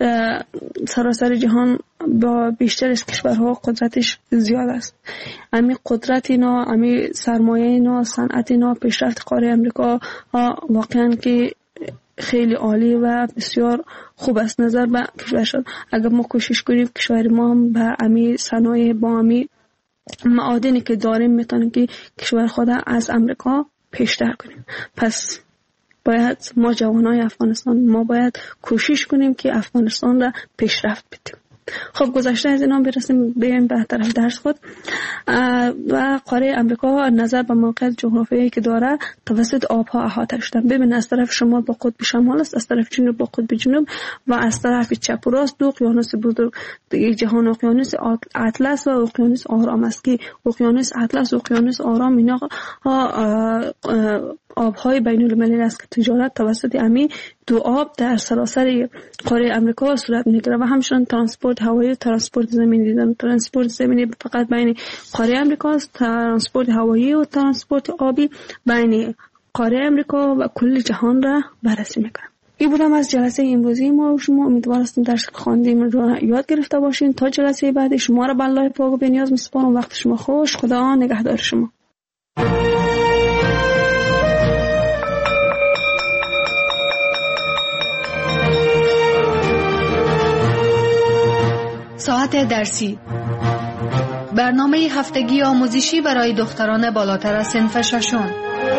سراسر جهان با بیشتر از کشورها قدرتش زیاد است. امی قدرت اینا، امی سرمایه اینا، صنعت اینا، پیشرفت قاره امریکا واقعا که خیلی عالی و بسیار خوب است نظر به کشورشون. اگر ما کوشش کنیم کشور ما هم به امی صنایع با امی معادنی که داریم میتونیم که کشور خود از امریکا پیشتر کنیم. پس باید ما جوانای افغانستان ما باید کوشش کنیم که افغانستان را پیشرفت بدیم. خب گذشته از اینا برسیم بریم به طرف درس خود. و قاره امریکا نظر به موقعیت جغرافیایی که داره توسط آبها احاطه شده. ببین از طرف شمال با قطب شمال است، از طرف جنوب با قطب جنوب و از طرف چپ و راست دو اقیانوس بزرگ جهان، اقیانوس اطلس و اقیانوس آرام است که اقیانوس اطلس و اقیانوس آرام اینا آبهای بین المللی است که تجارت توسط امی دو آب در سراسر قاره امریکا صورت میگیره. و همچنین ترانسپورت هوایی و ترانسپورت زمینی دیدن. ترانسپورت زمینی فقط بین قاره امریکا است، ترانسپورت هوایی و ترانسپورت آبی بین قاره امریکا و کل جهان را بررسی میکنه. این بودم از جلسه امروزی ما و شما. امیدوار هستم درس خواندیم رو یاد گرفته باشین. تا جلسه بعد شما را به الله پاک و بی‌نیاز میسپارم. وقت شما خوش. خدا نگهدار شما. ساعت درسی، برنامه هفتگی آموزشی برای دختران بالاتر از صنف ششم.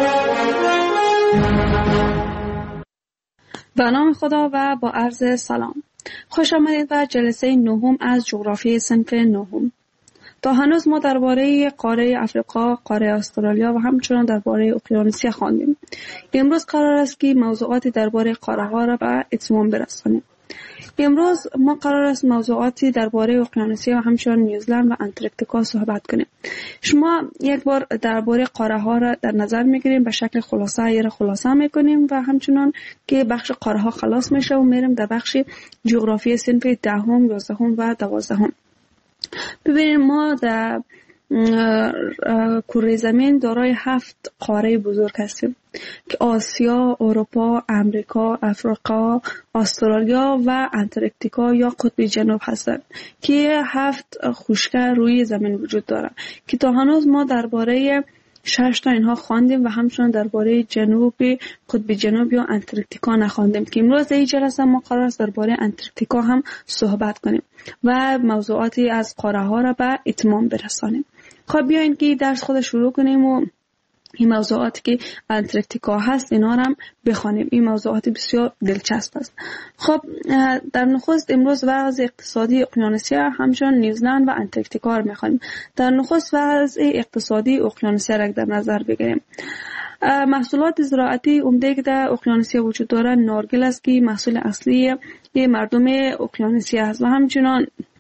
به نام خدا و با عرض سلام. خوش آمدید به جلسه نهم از جغرافی صنف نهم. تا هنوز ما درباره قاره افریقا، قاره استرالیا و همچنین درباره اقیانوسیا خواندیم. امروز قرار است که موضوعاتی درباره قاره ها را به اتمام برسانیم. امروز ما قرار است موضوعاتی درباره اقیانوسیا و همچنین نیوزلند و انتارکتیکا صحبت کنیم. شما یک بار درباره قاره ها را در نظر میگیریم، به شکل خلاصه ای را خلاصه میکنیم و همچنین که بخش قاره ها خلاص میشه و میریم در بخش جغرافی صنف دهم، یازدهم و دوازدهم. ببینید ما در کره زمین دارای هفت قاره بزرگ هستیم که آسیا، اروپا، امریکا، افریقا، استرالیا و انتارکتیکا یا قطب جنوب هستند که هفت خشکی روی زمین وجود دارند که تا هنوز ما درباره شش تا اینها خواندیم و همچنین درباره جنوب قطب جنوب یا انتارکتیکا نخواندیم که امروز در این جلسه ما قرار است درباره انتارکتیکا هم صحبت کنیم و موضوعاتی از قاره ها را به اتمام برسانیم. خب بیاین که درس خود شروع کنیم و این موضوعاتی که انتارکتیکا هست اینا رو هم بخوانیم. این موضوعات بسیار دلچسب است. خب در نخست امروز وضع اقتصادی اقیانوسیا همچنین نیوزلند و انتارکتیکا رو میخوانیم. در نخست وضع اقتصادی اقیانوسیا را در نظر بگیریم. محصولات زراعتی عمده که در اقیانوسیا وجود داره نارگیل است که محصول اصلی مردم اقیانوسیا است و همچنین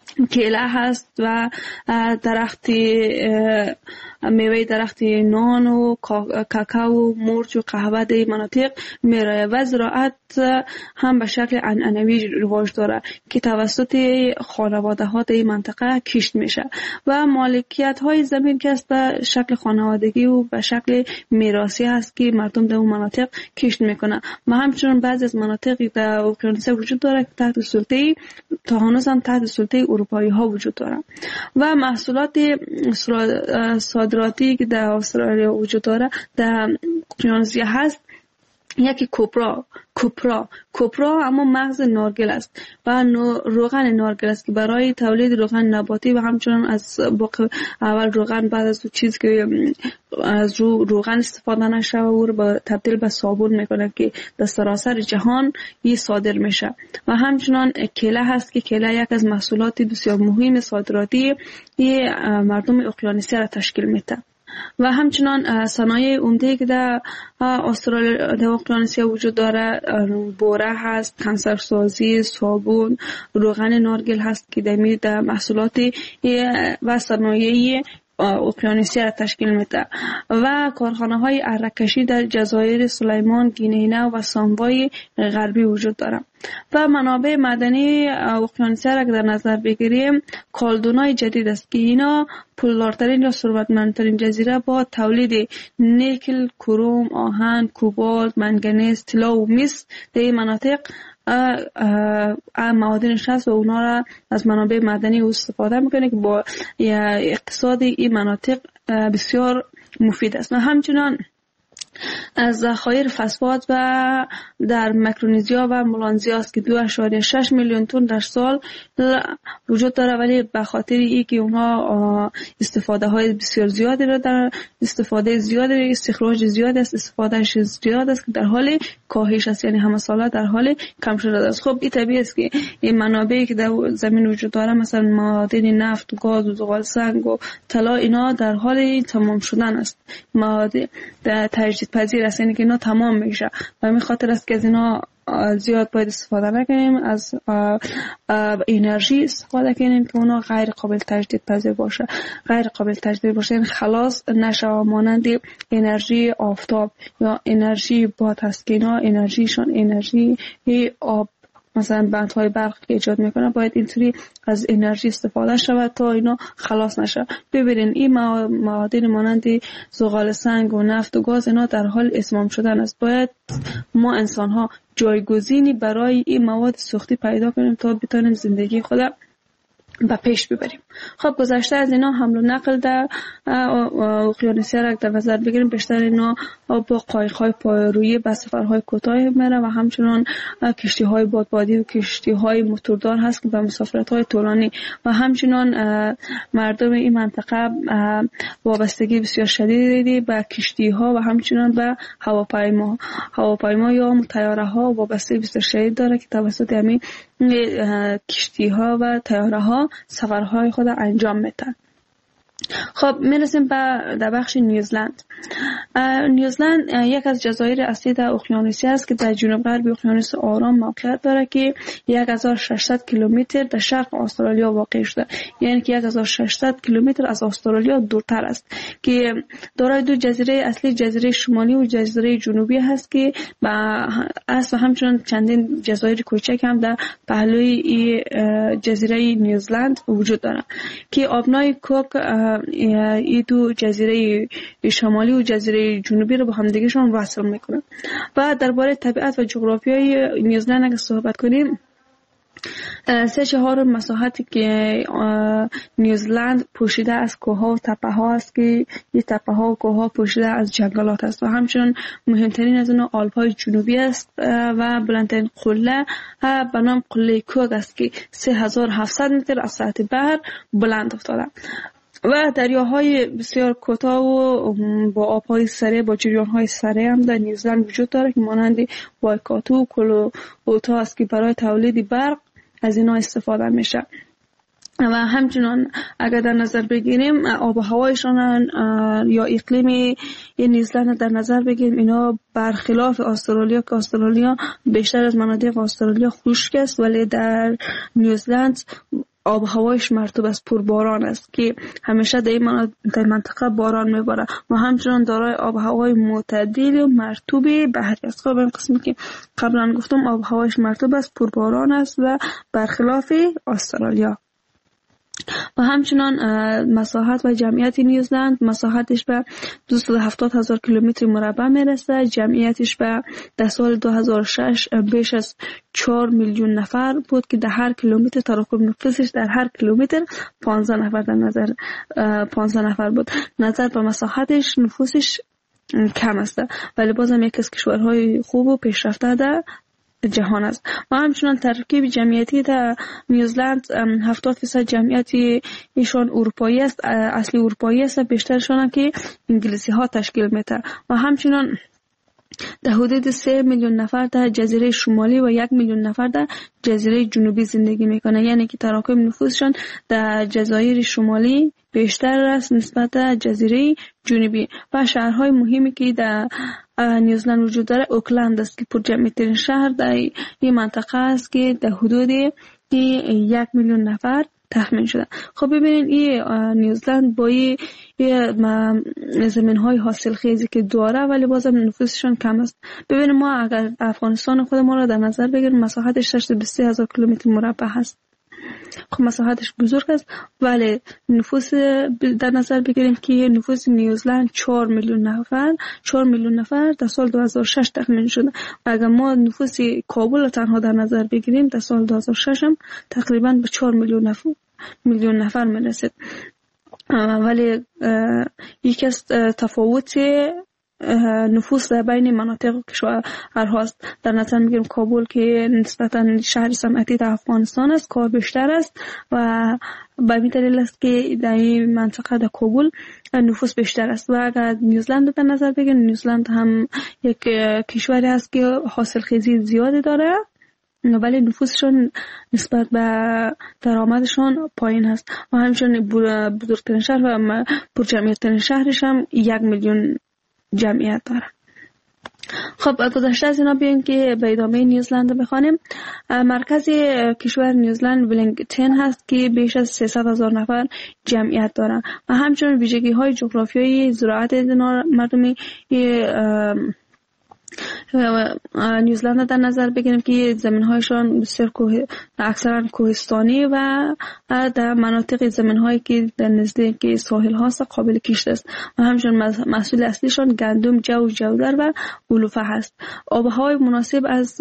کیله هست و درخت میوه درخت نان و کاکائو، مرچ و قهوه در مناطق میرایه و زراعت هم به شکل عنعنوی رواج داره که توسط خانواده ها در این منطقه کشت میشه و مالکیت های زمین که است به شکل خانوادگی و به شکل میراثی هست که مردم در اون مناطق کشت میکنه و همچنین بعضی از مناطق در اقیانوسیه وجود داره که تحت سلطه تا هنوز هم تحت سلطه اروپایی ها وجود داره و محصولات صادراتی که در استرالیا وجود داره در اقیانوسیه هست. یکی کوپرا کوپرا کوپرا اما مغز نارگل است و روغن نارگل است که برای تولید روغن نباتی و همچنین از اول روغن بعد از اون چیز که از رو روغن استفاده نشه و رو تبدیل به صابون میکنه که در سراسر جهان این صادر میشه و همچنین کیله هست که کیله یک از محصولات بسیار مهم صادراتی مردم اقیانوسیه را تشکیل میده و همچنان صنایع عمده که در استرالیا در اقیانوسیه وجود داره بوره هست، کنسرسازی، صابون، روغن نارگل هست که دمی در محصولات و صنایع اقیانوسیه را تشکیل میده و کارخانه های اره‌کشی در جزایر سلیمان، گینه و ساموای غربی وجود داره و منابع معدنی اقیانوسیه را که در نظر بگیریم کالدونای جدید است که اینا پولدارترین یا ثروتمندترین جزیره با تولید نیکل، کروم، آهن، کوبالت، منگنیز، طلا و مس در این مناطق معادنش هست و اونا را از منابع معدنی استفاده میکنه که با اقتصاد این مناطق بسیار مفید است و همچنان از ذخایر فسفات و در میکرونزیا و مولانزیا است که دو اشاریه شش میلیون تن در سال وجود داره ولی به خاطر ای که اونها استفاده های بسیار زیادی را در استفاده زیادی استخراج زیادی است استفادهش زیاد است که در حال کاهش است یعنی همه ساله در حال کم شده است. خب این طبیعی است که این منابعی که در زمین وجود داره مثلا معادن نفت و گاز و زغال سنگ و طلا اینا در حال تمام شدن است معادن در تجدید پذیر است یعنی که اینا تمام میشه و همین خاطر است که از اینا زیاد باید استفاده نکنیم از انرژی استفاده کنیم که اونا غیر قابل تجدید پذیر باشه غیر قابل تجدید باشه یعنی خلاص نشه مانند انرژی آفتاب یا انرژی باد هست که اینا انرژیشون انرژی آب مثلا بندهای برق که ایجاد میکنه باید اینطوری از انرژی استفاده شود تا اینا خلاص نشه. ببینین این معادن مانند زغال سنگ و نفت و گاز اینا در حال اتمام شدن است. باید ما انسان ها جایگزینی برای این مواد سوختی پیدا کنیم تا بتونیم زندگی خود به پیش ببریم. خب گذشته از اینا حمل و نقل در اقیانوسیه را در نظر بگیریم بیشتر اینا با قایق‌های پایه‌رویی به سفرهای کوتاه میره و همچنان کشتی‌های بادبادی و کشتی‌های موتوردار هست که به مسافرت‌های طولانی و همچنان مردم این منطقه وابستگی بسیار شدیدی به کشتی‌ها و همچنان به هواپیما هواپیما یا طیاره‌ها وابستگی بسیار شدید داره که توسط همین کشتی‌ها و طیاره‌ها سفرهای خود انجام میدن. خب میرسیم به در بخش نیوزلند. نیوزلند یک از جزایر اصلی در اقیانوسیه است که در جنوب غرب اقیانوس آرام موقعیت داره که یک هزار و ششصد کیلومتر در شرق استرالیا واقع شده یعنی که یک هزار و ششصد کیلومتر از استرالیا دورتر است که دارای دو جزیره اصلی جزیره شمالی و جزیره جنوبی هست که با است و همچنین چندین جزایر کوچک هم در پهلوی جزیره نیوزلند وجود داره که آبنای کوک این دو جزیره شمالی و جزیره جنوبی رو با هم دیگه‌شون وصل میکنه. و درباره طبیعت و جغرافیای نیوزلند اگه صحبت کنیم سه چهار مساحتی که نیوزلند پوشیده از کوه ها و تپه ها است که این تپه ها و کوه ها پوشیده از جنگلات است و همچنین مهمترین از اون آلپ های جنوبی است و بلندترین قله به نام قله کوک است که سه هزار و هفتصد متر از سطح بحر بلند افتاده و دریاهای بسیار کوتاه و با آبهای سره با جریانهای سره هم در نیوزلند وجود داره که مانند وایکاتو و کلوتا است که برای تولید برق از اینا استفاده میشه و همچنان اگر در نظر بگیریم آب و هوایشان یا اقلیم نیوزلند در نظر بگیریم اینا برخلاف استرالیا که استرالیا بیشتر از مناطق استرالیا خشک است ولی در نیوزلند آب و هوایش مرطوب است، پرباران است که همیشه در این منطقه باران میباره و همچنان دارای آب و هوای معتدل و مرطوب بحری است. خب این قسمی که قبلا گفتم آب و هوایش مرطوب است، پرباران است و برخلاف استرالیا. و همچنان مساحت و جمعیت نیوزلند، مساحتش به دویست و هفتاد هزار کیلومتر مربع میرسه. جمعیتش به در سال دو هزار و شش بیش از چهار میلیون نفر بود که در هر کیلومتر تراکم نفوسش در هر کیلومتر پانزده نفر در نظر پانزده نفر بود. نظر به مساحتش نفوسش کم است ولی بازم یکی از کشورهای خوب و پیشرفته در جهان است. و همچنان ترکیب جمعیتی در نیوزلند هفتاد فیصد جمعیتی ایشان اروپایی است، اصلی اروپایی است، بیشترشان که انگلیسی ها تشکیل میده. و همچنان در حدود سه میلیون نفر در جزیره شمالی و یک میلیون نفر در جزیره جنوبی زندگی میکنه، یعنی که تراکم نفوسشان در جزایر شمالی بیشتر است نسبت در جزیره جنوبی. و شهرهای مهمی که در نیوزلند وجود داره اوکلند است که پر جمعیت ترین شهر در این منطقه است که در حدود یک میلیون نفر تخمین شده. خب ببینید این نیوزلند با این زمین‌های حاصلخیزی که داره ولی بازم نفوسشون کم است. ببینید ما اگر افغانستان خود ما را در نظر بگیریم مساحتش شصت و بیست و سه هزار کیلومتر مربع هست. خب مساحتش بزرگ است ولی نفوس در نظر بگیریم که نفوس نیوزلند چهار میلیون نفر چهار میلیون نفر در سال دو هزار و شش تخمین شده. و اگر ما نفوس کابل تنها در نظر بگیریم در سال دو هزار و شش هم تقریبا به چهار میلیون نفر میلیون نفر میرسید. ولی یکی از تفاوت نفوس در بین مناطق کشورهاست. در نظر میگیریم کابل که نسبتا شهر صنعتی در افغانستان است کار بیشتر است و به این دلیل است که در این منطقه در کابل نفوس بیشتر است. و اگر نیوزلند در نظر بگیریم نیوزلند هم یک کشوری است که حاصلخیزی زیادی داره ولی نفوسشون نسبت به درآمدشون پایین هست. و همچنین بزرگترین شهر و پرجمعیت‌ترین شهرش هم یک میلیون جمعیت داره. خب گذشته از اینا بیاین که به ادامه نیوزلند بخوانیم. مرکز کشور نیوزلند ولینگتون هست که بیش از سیصد هزار نفر جمعیت داره و همچنین ویژگی های جغرافیایی زراعت مردمی نیوزلند در نظر بگیریم که زمین‌هایشان بسیار کوه اکثرا کوهستانی و در مناطق زمین‌هایی که در نزدیک ساحل هاست قابل کشت است و همچنین محصول اصلیشان گندم، جو، جودر و علوفه هست. آب و هوای مناسب از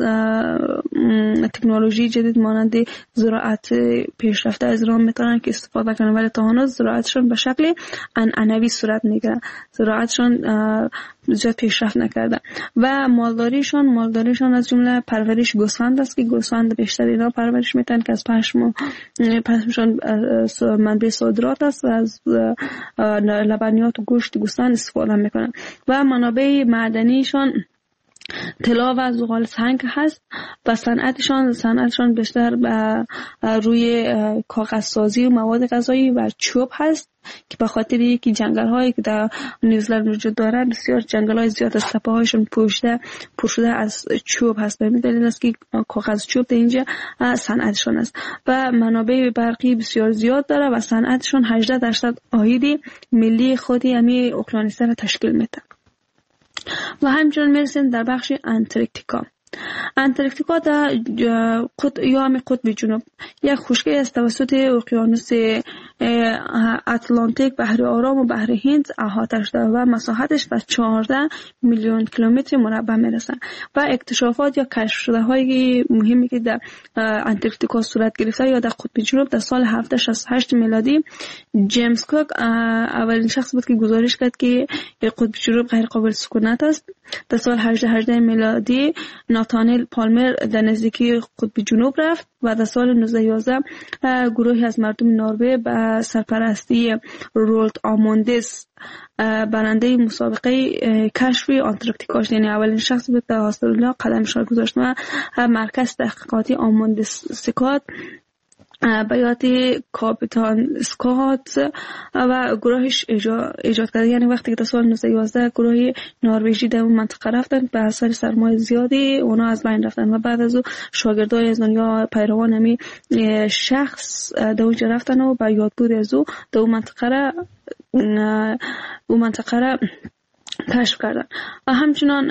تکنولوژی جدید مانند زراعت پیشرفته از راه میتونن که استفاده کنن ولی تا هنوز زراعتشان به شکل عنعنوی صورت میگیره. زراعتشان زیاد پیشرفت نکرده و مالداریشان مالداریشان از جمله پرورش گوسفند است که گوسفند بیشتر اینا پرورش میتن که از پشم پشمشان منبع صادرات است و از لبنیات و گوشت گوسفند استفاده میکنن. و منابع معدنیشان طلا و زغال سنگ هست و صنعتشان صنعتشان بیشتر به روی کاغذ سازی و مواد غذایی و چوب هست که به خاطر یکی جنگل هایی که در نیوزلند وجود داره بسیار جنگل های زیاد از تپه هایشون پوشیده پوشیده از چوب هست. به این دلیل است که کاغذ چوب در اینجا صنعتشان است و منابع برقی بسیار زیاد داره و صنعتشان هجده درصد عاید ملی خودی امی اقیانوس‌ها تشکیل میده. و همچنین میرسیم در بخش انتارکتیکا. انتارکتیکا در قطب یا همی قطب جنوب یک خشکی است توسط اقیانوس اتلانتیک، بحر آرام و بحر هند احاطه شده و مساحتش به چهارده میلیون کیلومتر مربع میرسه. و اکتشافات یا کشف شده های مهمی که در انتارکتیکا صورت گرفته یا در قطب جنوب در سال هفتصد و شصت و هشت میلادی جیمز کوک اولین شخص بود که گزارش کرد که قطب جنوب غیر قابل سکونت است. در سال هجده هجده میلادی ناتانیل پالمر در نزدیکی قطب جنوب رفت و در سال نوزده یازده گروهی از مردم نروژ به سرپرستی رولت آموندس برنده مسابقه کشف انتارکتیکا شد. یعنی اولین شخص بود در استرالیا قدمش را گذاشت و مرکز تحقیقاتی آموندس سکات بیات کاپیتان اسکات و گروهش ایجاد کرد. یعنی وقتی که در سال نوزده یازده گروه نروژی در اون منطقه رفتن، به اثر سرمایه زیادی اونا از بین رفتن و بعد از او شاگردای از یا پیروان همی شخص در اونجا رفتن و با یادبود از او در اون منطقه را اون منطقه را کشف کردن. و همچنان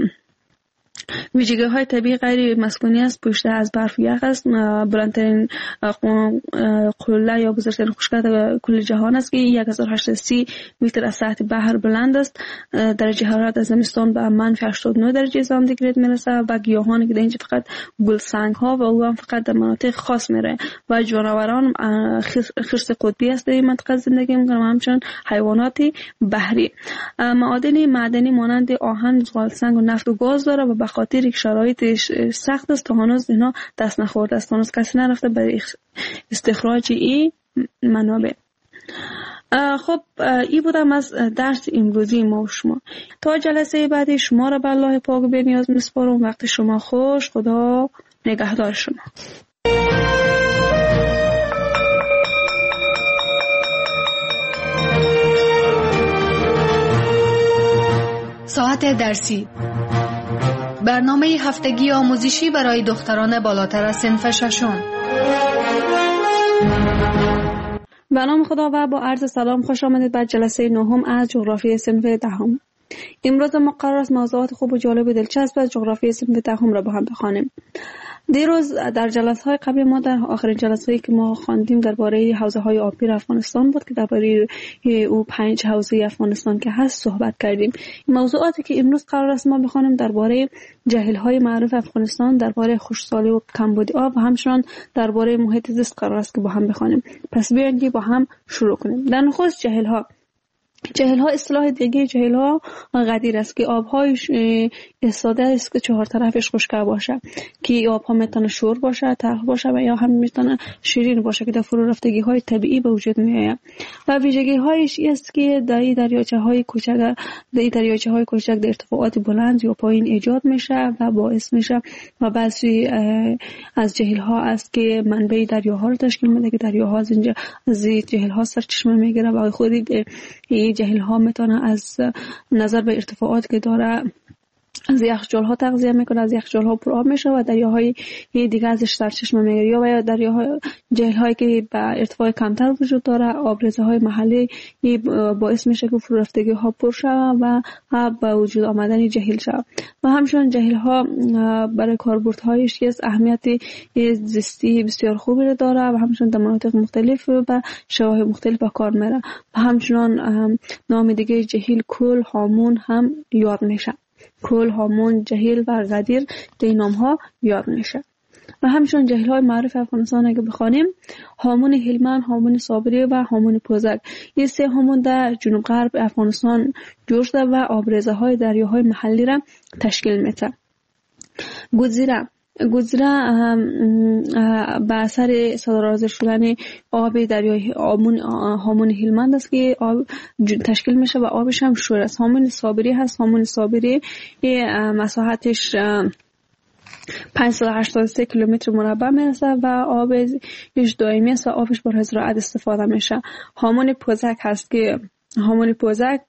ویژگی های طبیعی غیر مسکونی است، پوشیده از برف و یخ است، بلندترین قله یا بزرگترین خشکیدگی کل جهان است که یک هزار و هشتصد و سی متر از سطح بحر بلند است. درجه حرارت از زمستان به منفی هشتاد و نه درجه سانتیگراد میرسه و گیاهانی که در اینجا فقط گلسنگ ها و او هم فقط در مناطق خاص میره و جانوران خرس قطبی است در این منطقه زندگی میکنن و همچنین حیوانات بحری. معادن معدنی مانند آهن، زغالسنگ و نفت و گاز داره و به خاطر یک شرایط سخت است تا هنوز اینا دست نخورده است، هنوز کسی نرفته برای استخراج این منابع. خب این بودم از درس امروزی ما و شما. تا جلسه بعدی شما را به الله پاک و بی‌نیاز میسپارم. وقت شما خوش. خدا نگهدار شما. ساعت درسی، برنامه هفتگی آموزشی برای دختران بالاتر از صنف ششم. به نام خدا و با عرض سلام خوش آمدید به جلسه نهم از جغرافی صنف دهم. امروز ما قرار است موضوعات خوب و جالب و دلچسب از جغرافی صنف دهم را با هم بخوانیم. دیروز در جلسه‌های قبلی ما در آخرین جلسه‌ای که ما خواندیم درباره حوزه‌های آبی افغانستان بود که درباره او پنج حوزه افغانستان که هست صحبت کردیم. موضوعاتی که امروز قرار است ما بخوانیم درباره جهیل‌های معروف افغانستان، درباره خشکسالی و کمبود آب و همچنین درباره محیط زیست قرار است که با هم بخوانیم. پس بیایید با هم شروع کنیم. در نخست جهیل‌ها. جهیل ها اصطلاح دیگه جهیل ها غدیر است که آبهایش استاده است که چهار طرفش خشک باشه، که آبها میتونه شور باشه، تلخ باشه و یا هم میتونه شیرین باشه که در فرو رفتگی های طبیعی به وجود میآید. و ویژگی هایش است که در دریاچه های کوچک در دریاچه های کوچک در ارتفاعات بلند یا پایین ایجاد میشه و باعث میشه و بعضی از جهیل ها است که منبع دریاها رو تشکیل میده که دریاها از اینجا از جهیل ها سرچشمه میگیره و خودی جهیل ها میتونه از نظر به ارتفاعات که داره از یخچال ها تغذیه میکنه، از یخچال ها پر آب میشه و دریاهای دیگه ازش سرچشمه میگیره. یا یا دریاهای جهیل هایی که به ارتفاع کمتر وجود داره، آبریزه های محلی باعث میشه که فرو رفتگی ها پر شود و به وجود آمدن جهیل شود. و همچنین جهیل ها برای کاربردهایش از اهمیت زیستی بسیار خوبی داره و همچنین در مناطق مختلف و شواهد مختلف به کار میره. و همچنین نام دیگه جهیل کل، هامون هم یاد میشه. کل، هامون، جهیل و غدیر این نام ها یاد میشه. و همچنین جهیل های معروف افغانستان اگه بخوانیم، هامون هلمند، هامون صابری و هامون پوزک. این سه هامون در جنوب غرب افغانستان جوش شده و آبریزه های دریاهای محلی را تشکیل میده. گودزیره گودزیره به اثر صدرازه شدن آب دریای هامون هلمند است که آب تشکیل میشه و آبش هم شور است. هامون صابری هست. هامون صابری مساحتش پانصد و هشتاد و سه کیلومتر مربع میرسه و آبش دائمی است و آبش برای زراعت استفاده میشه. هامون پوزک هست که هامون پوزک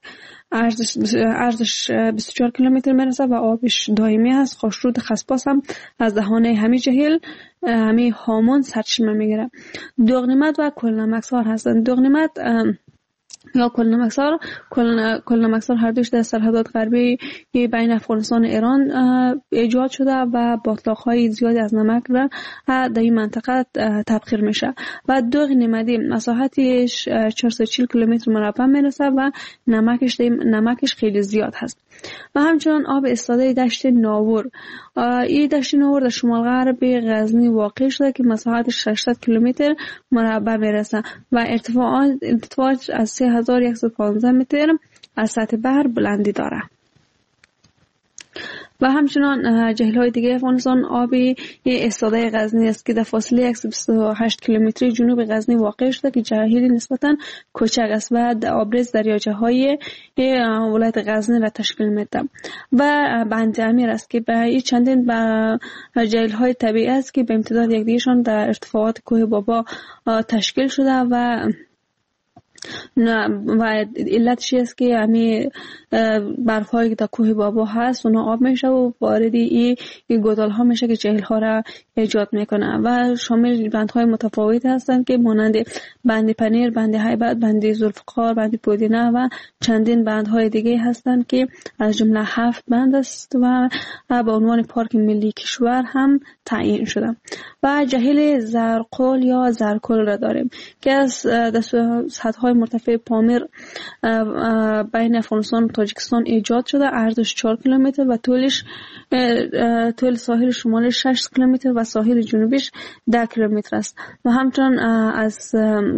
عرضش بیست و چهار کیلومتر میرسه و آبش دائمی هست. خاشرود خسپاس هم از دهانه همین جهیل همین هامون سرچشمه میگیره. دوغنمت و کلنمکسار هستند. دوغنمت یا کلنمکسار کلنمکسار هر دوش در سرحدات غربی بین افغانستان و ایران ایجاد شده و باطلاق‌های زیادی از نمک را در این منطقه تبخیر میشه. و دوغنمدی مساحتش چهارصد و چهل کیلومتر مربع میرسه و نمکش نمکش خیلی زیاد هست. و همچنان آب استاده دشت ناور. این دشت ناور در شمال غرب غزنی واقع شده که مساحتش ششصد کیلومتر مربع میرسه و ارتفاعات ارتفاعش از سه هزار و صد و پانزده متر از سطح بحر بلندی داره. و همچنان جهیل‌های دیگه افغانستان آبی استاده غزنی است که در فاصله صد و بیست و هشت کیلومتری جنوب غزنی واقع شده که جهیلی نسبتاً کوچک است و آبریز دریاچه‌های ولایت غزنی را تشکیل می‌دهد و بند امیر است که به این چندین جهیل‌های طبیعی است که به امتداد یکدیگرشان در ارتفاعات کوه بابا تشکیل شده و نه و علتش است که همین برف‌هایی که در کوه بابا هست اونا آب میشه و وارد این گودال‌ها میشه که جهیل‌ها را ایجاد میکنه و شامل بندهای متفاوت هستند که مانند بند پنیر، بند هیبت، بند ذوالفقار، بند پودینه و چندین بندهای دیگه هستند که از جمله هفت بند است و به عنوان پارک ملی کشور هم تعیین شده. و جهیل زرقل یا زرکل را داریم که از سطح‌های مرتفع پامیر بین افغانستان و تاجیکستان ایجاد شده. عرضش چهار کیلومتر و طولش طول ساحل شمالی شش کیلومتر و ساحل جنوبیش ده کیلومتر است و همچنان از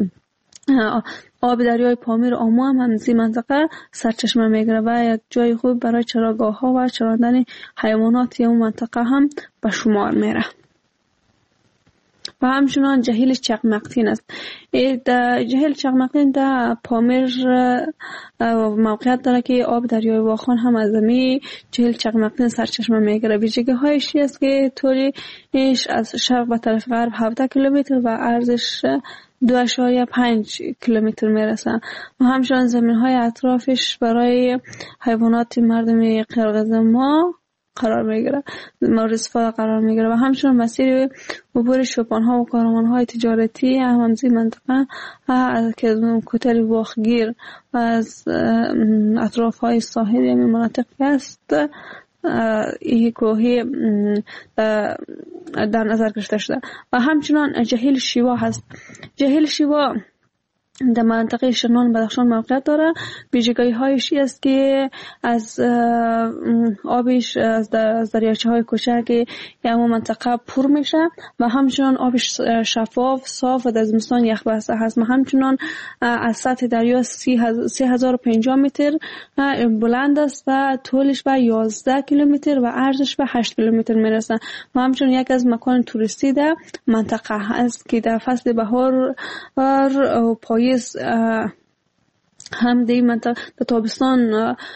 آب دریای پامیر آمو هم از این منطقه سرچشمه میگیره و یک جای خوب برای چراگاه‌ها و چراندن حیوانات اون منطقه هم به شمار میره. و همچنان جهیل چقمقتین است. جهیل چقمقتین در پامیر موقعیت داره که آب دریای واخان هم از می جهیل چقمقتین سرچشمه میگیره. ویژگی هایش است که طولش از شرق به طرف غرب هفده کیلومتر و عرضش دو اشاریه پنج کیلومتر میرسه و همچنان زمین های اطرافش برای حیوانات مردم قرقیز ما قرار میگیره مورد استفاده قرار میگیره و همچنان مسیر عبور شوپان ها و کاروان های تجارتی همزی منطقه که کوتل واخگیر و از اطراف های ساحل یعنی مناطق است این کوهی در نظر گرفته شده. و همچنان جهیل شیوا هست. جهیل شیوا در منطقه شرنان بدخشان موقعیت داره. ویژگی هایش است که از آبش از دریاچه های کوچک یعنی منطقه پر میشه و همچنان آبش شفاف صاف و در زمستان یخ بسته هست و همچنان از سطح دریا سه هزار و پنجاه متر بلند است و طولش به یازده کیلومتر و عرضش به هشت کیلومتر میرسه و همچنان یک از مکان توریستی در منطقه است که در فصل بهار و پاییز هم دی منطقه در تابستان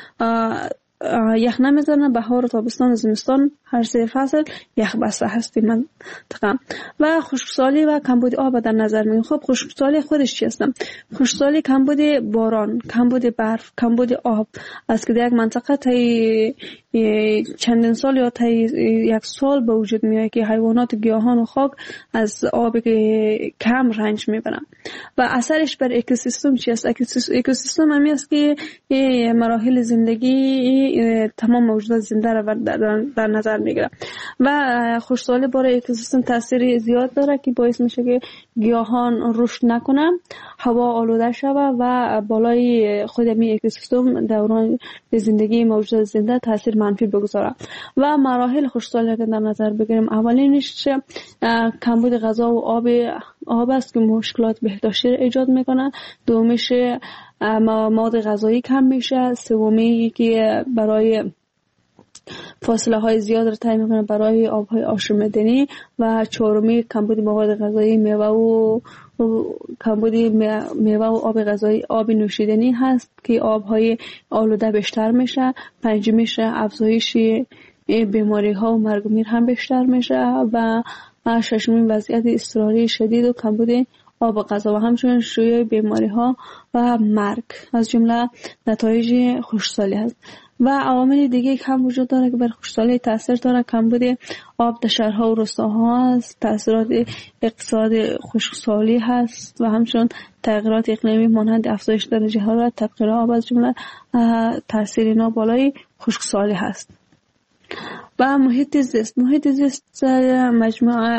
یخ نمیزنه، بهار و تابستان و زمستان هر سه فصل یخ بسته هستی منطقه. و خشکسالی و کمبود آب در نظر میگیریم. خب خشکسالی خودش چی هستم؟ خشکسالی کمبود باران، کمبود برف، کمبود آب است که در یک منطقه تا چندین سال یا تا یک سال به وجود میاد که حیوانات و گیاهان و خاک از آب کم رنج میبرن و اثرش بر اکوسیستم چی است؟ اکوسیستم همی است که مراحل زندگی تمام موجودات زنده را در نظر میگیره و خشکسالی بر اکوسیستم تاثیر زیاد داره که باعث میشه که گیاهان رشد نکنن، هوا آلوده شود و بالای خود می اکوسیستم دوران زندگی موجودات زنده تاثیر منفی بگذاره. و مراحل خشکسالی که در نظر بگیریم، اولینش کمبود غذا و آب آب است که مشکلات بهداشتی ایجاد میکنه. دومیش مواد غذایی کم میشه. سومی که برای فاصله های زیاد را تعیین میکنه برای آب های آشامیدنی و چهارمی کمبود مواد غذایی میوه و کمبود میوه و آب غذایی آب نوشیدنی هست که آب های آلوده بیشتر میشه. پنجمیش افزایش بیماری ها و مرگ و میر هم بیشتر میشه و ششمی وضعیت اضطراری شدید و کمبود آب غذا و همچنین شیوع بیماری ها و مرگ از جمله نتایج خشکسالی هست. و عوامل دیگه هم وجود داره که بر خشکسالی تاثیر داره. کمبود آب در شهرها و روستاها هست، تاثیرات اقتصاد خشکسالی هست و همچنین تغییرات اقلیمی مانند افزایش درجه حرارت، تبخیر آب از جمله تاثیر اینا بالای خشکسالی هست. و محیط زیست محیط زیست مجموعه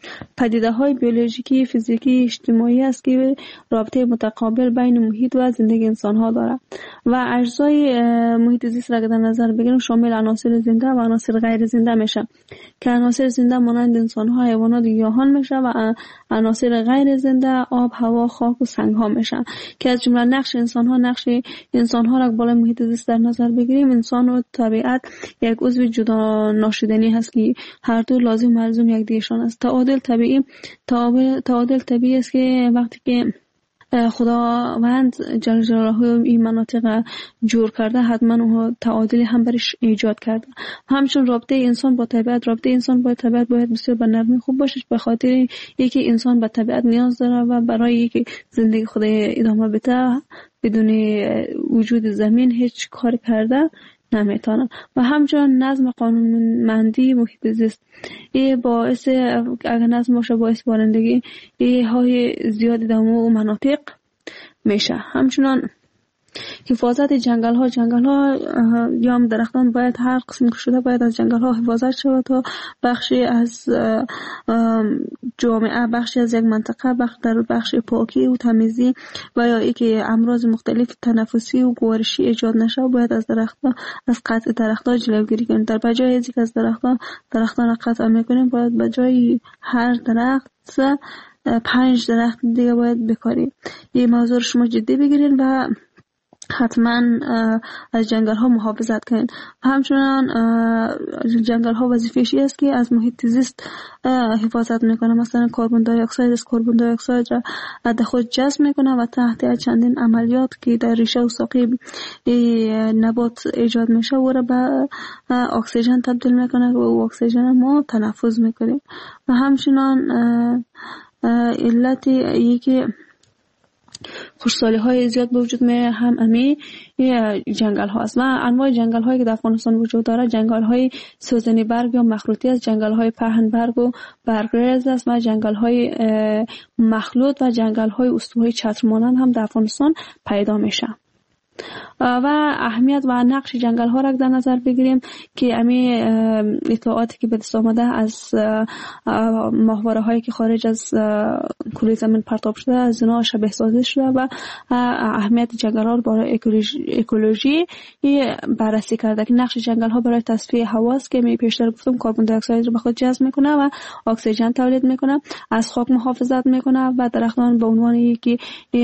پدیده های بیولوژیکی، فیزیکی، اجتماعی است که رابطه متقابل بین محیط و زندگی انسان ها دارد و اجزای محیط زیست را در نظر بگیریم شامل عناصر زنده و عناصر غیر زنده میشه که عناصر زنده مانند انسان ها، حیوانات، گیاهان میشه و عناصر غیر زنده آب، هوا، خاک و سنگ ها میشن که از جمله نقش انسان ها نقش انسان ها را بالای محیط زیست در نظر بگیریم. انسان و طبیعت یک عضو جدا ناشدنی هست که هر دو لازم و ملزوم یکدیگرشان است. تعادل طبیعی تعادل طبیعی است که وقتی که خداوند جل جلاله این مناطق جور کرده حتما اون تعادلی هم برش ایجاد کرده. همچنین رابطه انسان با طبیعت رابطه انسان با طبیعت باید بسیار به نرمی خوب باشه به خاطر یکی انسان به طبیعت نیاز داره و برای یکی زندگی خود ادامه بده بدون وجود زمین هیچ کار کرده نمیتونن و همچنین نظم قانونمندی محیط زیست این باعث اگر نظم باشه باعث بارندگی های زیادی در اون مناطق میشه. همچنین حفاظت جنگل ها جنگل ها یا هم درختان باید هر قسم که شده باید از جنگل ها حفاظت شود تا بخشی از جامعه بخشی از یک منطقه بخش در بخش پاکی و تمیزی و یا ای که امراض مختلف تنفسی و گوارشی ایجاد نشه باید از درختان از قطع درختان جلوگیری کنیم. در بجای از یک از درختان درختان قطع میکنیم باید بجای هر درخت پنج درخت دیگه باید بکاریم. این موضوع شما جدی بگیرین و حتما از جنگل ها محافظت کنید. همچنان جنگل ها وظیفه‌ش است که از محیط زیست حفاظت میکنه. مثلا کربن دی اکساید از کربن دی اکساید را از خود جذب میکنه و تحت چندین عملیات که در ریشه و ساقه نبات ایجاد میشه و را به اکسیژن تبدیل میکنه و اکسیژن ما تنفس میکنیم. و همچنان علت یکی خوشسالی های زیاد به وجود می هم امی جنگل ها است و انواع جنگل هایی که در افغانستان وجود داره جنگل های سوزنی برگ یا مخروطی است، جنگل های پهن برگ و برگریز است و جنگل های مخلوط و جنگل های استوایی چتر مانند هم در افغانستان پیدا میشه. و اهمیت و نقش جنگل ها را در نظر بگیریم که امی اطلاعاتی که به دست آمده از ماهواره هایی که خارج از کره زمین پرتاب شده از اینا شبیه سازی شده و اهمیت جنگل ها برای اکولوژی بررسی کرده که نقش جنگل ها برای تصفیه هوا است که می پیشتر گفتم کربن دی اکساید رو به خود جذب میکنه و اکسیژن تولید میکنه، از خاک محافظت میکنه و درختان به عنوان یکی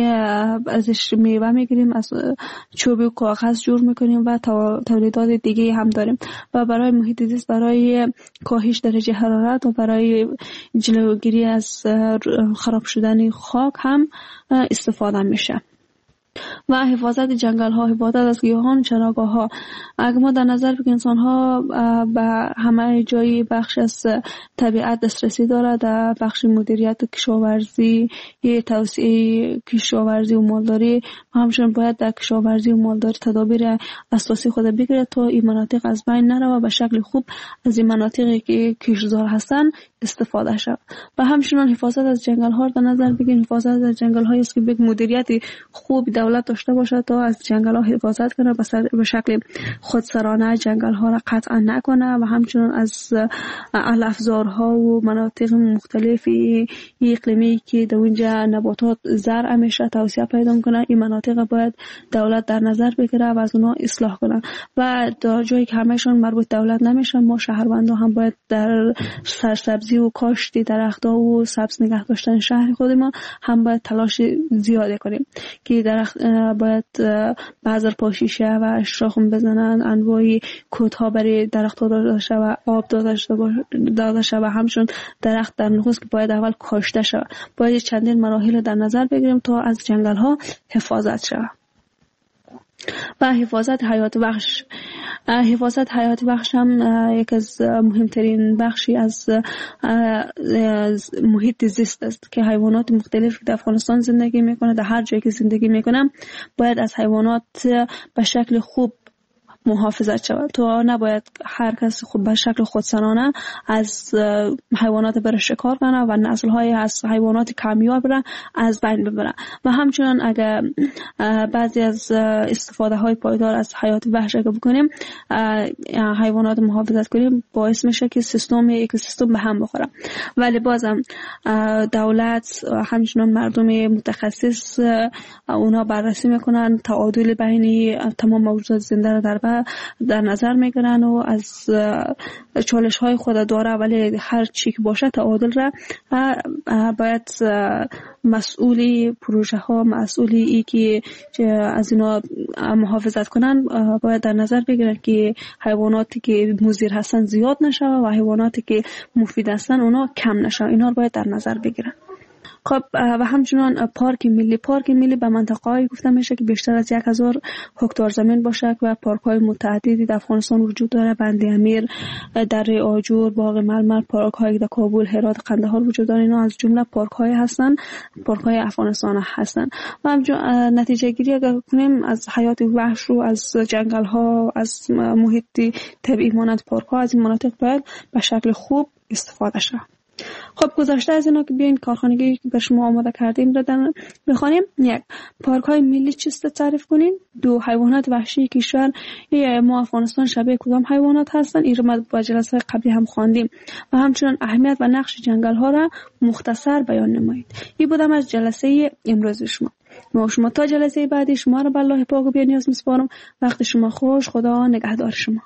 ازش میوه میگیریم، از چوب و کاغذ جور میکنیم و تولیدات دیگه هم داریم و برای محیط زیست برای کاهش درجه حرارت و برای جلوگیری از خراب شدن خاک هم استفاده میشه. و حفاظت جنگل ها حفاظت از گیاهان چراگاه ها اگر ما در نظر بگیریم انسان ها به همه جایی بخش از طبیعت دسترسی داره در بخش مدیریت کشاورزی توسعه کشاورزی و مالداری همچنین باید در کشاورزی و مالداری تدابیر اساسی خود بگیره تا این مناطق از بین نره و به شکل خوب از این مناطقی که کشتزار هستن استفاده شود. و همچنین حفاظت از جنگل ها در نظر بگیریم حفاظت از جنگل هایی است که به مدیریت خوب دولت داشته باشه تا از جنگل ها حفاظت کنه به شکل خودسرانه جنگل ها را قطع نکنه و همچنین از علفزارها و مناطق مختلفی اقلیمی که در اونجا نباتات زرع میشه توسعه پیدا کنه این مناطق باید دولت در نظر بگیره و از اونها اصلاح کنه و در جایی که همهشون مربوط دولت نمیشن ما شهروندان هم باید در سرسبزی و کاشت درخت‌ها و سبز نگه داشتن شهر خود ما هم باید تلاش زیاده کنیم که درخت باید بذر پاشیشه و شاخم بزنن انواع کودها برای درخت‌ها داده شود و آب داده شود و همچنین درخت در نخست که باید اول کاشته شود باید چندین مراحل در نظر بگیریم تا از جنگل ها حفاظت شود. و حفاظت حیات بخش حفاظت حیات بخش هم یک از مهمترین بخشی از محیط زیست است که حیوانات مختلف در افغانستان زندگی میکنه در هر جایی که زندگی میکنم باید از حیوانات به شکل خوب محافظت شود. تو نباید هر کس خود به شکل خودسرانه از حیوانات بره شکار کنه و نسل‌های از حیوانات کمیاب را از بین ببره. و همچنین اگر بعضی از استفاده های پایدار از حیات وحش اگه بکنیم، حیوانات محافظت کنیم، باعث میشه که سیستم اکوسیستم به هم بخوره. ولی بازم دولت همچنین مردم متخصص اونا بررسی میکنن، تعادل بین تمام موجودات زنده را در در نظر میگیرن و از چالش های خود داره، ولی هر چی که باشه تعادل را باید مسئولی پروژه ها، مسئولی ای که از اینا محافظت کنن باید در نظر بگیرن که حیواناتی که مضر هستن زیاد نشه و حیواناتی که مفید هستن اونا کم نشه. اینا رو باید در نظر بگیرن. خب و همچنان پارک ملی پارک ملی به منطقه‌ای گفته میشه که بیشتر از یک هزار هکتار زمین باشه و پارک‌های متعددی در افغانستان وجود داره. بند امیر، دره آجور، باغ مرمر، پارک‌هایی در کابل، هرات، قندهار وجود داره. اینا از جمله پارک‌های هستن، پارک‌های افغانستان هستن. و همچنان نتیجه گیری اگر کنیم از حیات وحش رو، از جنگل‌ها، از محیط طبیعی مانند پارک‌ها، از این مناطق باید به شکل خوب استفاده شه. خب گذشته از اینا که بیاین کارخانگی که به شما آماده کردیم رو بخوانیم. یک، پارک های ملی چیست تعریف کنین. دو، حیوانات وحشی کشور یا ما افغانستان شبیه کدام حیوانات هستن. این رو ما با جلسه قبلی هم خواندیم. و همچنین اهمیت و نقش جنگل ها را مختصر بیان نمایید. این بودم از جلسه امروز شما. ما شما تا جلسه بعدی شما رو به الله پاک و بی‌نیاز میسپارم. وقت شما خوش. خدا نگهدار شما.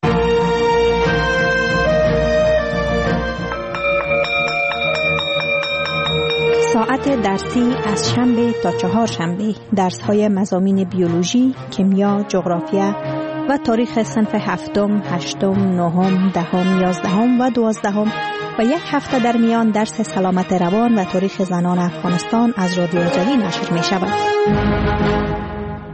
ساعت درسی از شنبه تا چهار شنبه درس های مضامین بیولوژی، کیمیا، جغرافیا و تاریخ صنف هفتم، هشتم، نهم، دهم، یازدهم و دوازدهم و یک هفته در میان درس سلامت روان و تاریخ زنان افغانستان از رادیو جوی نشر می شود.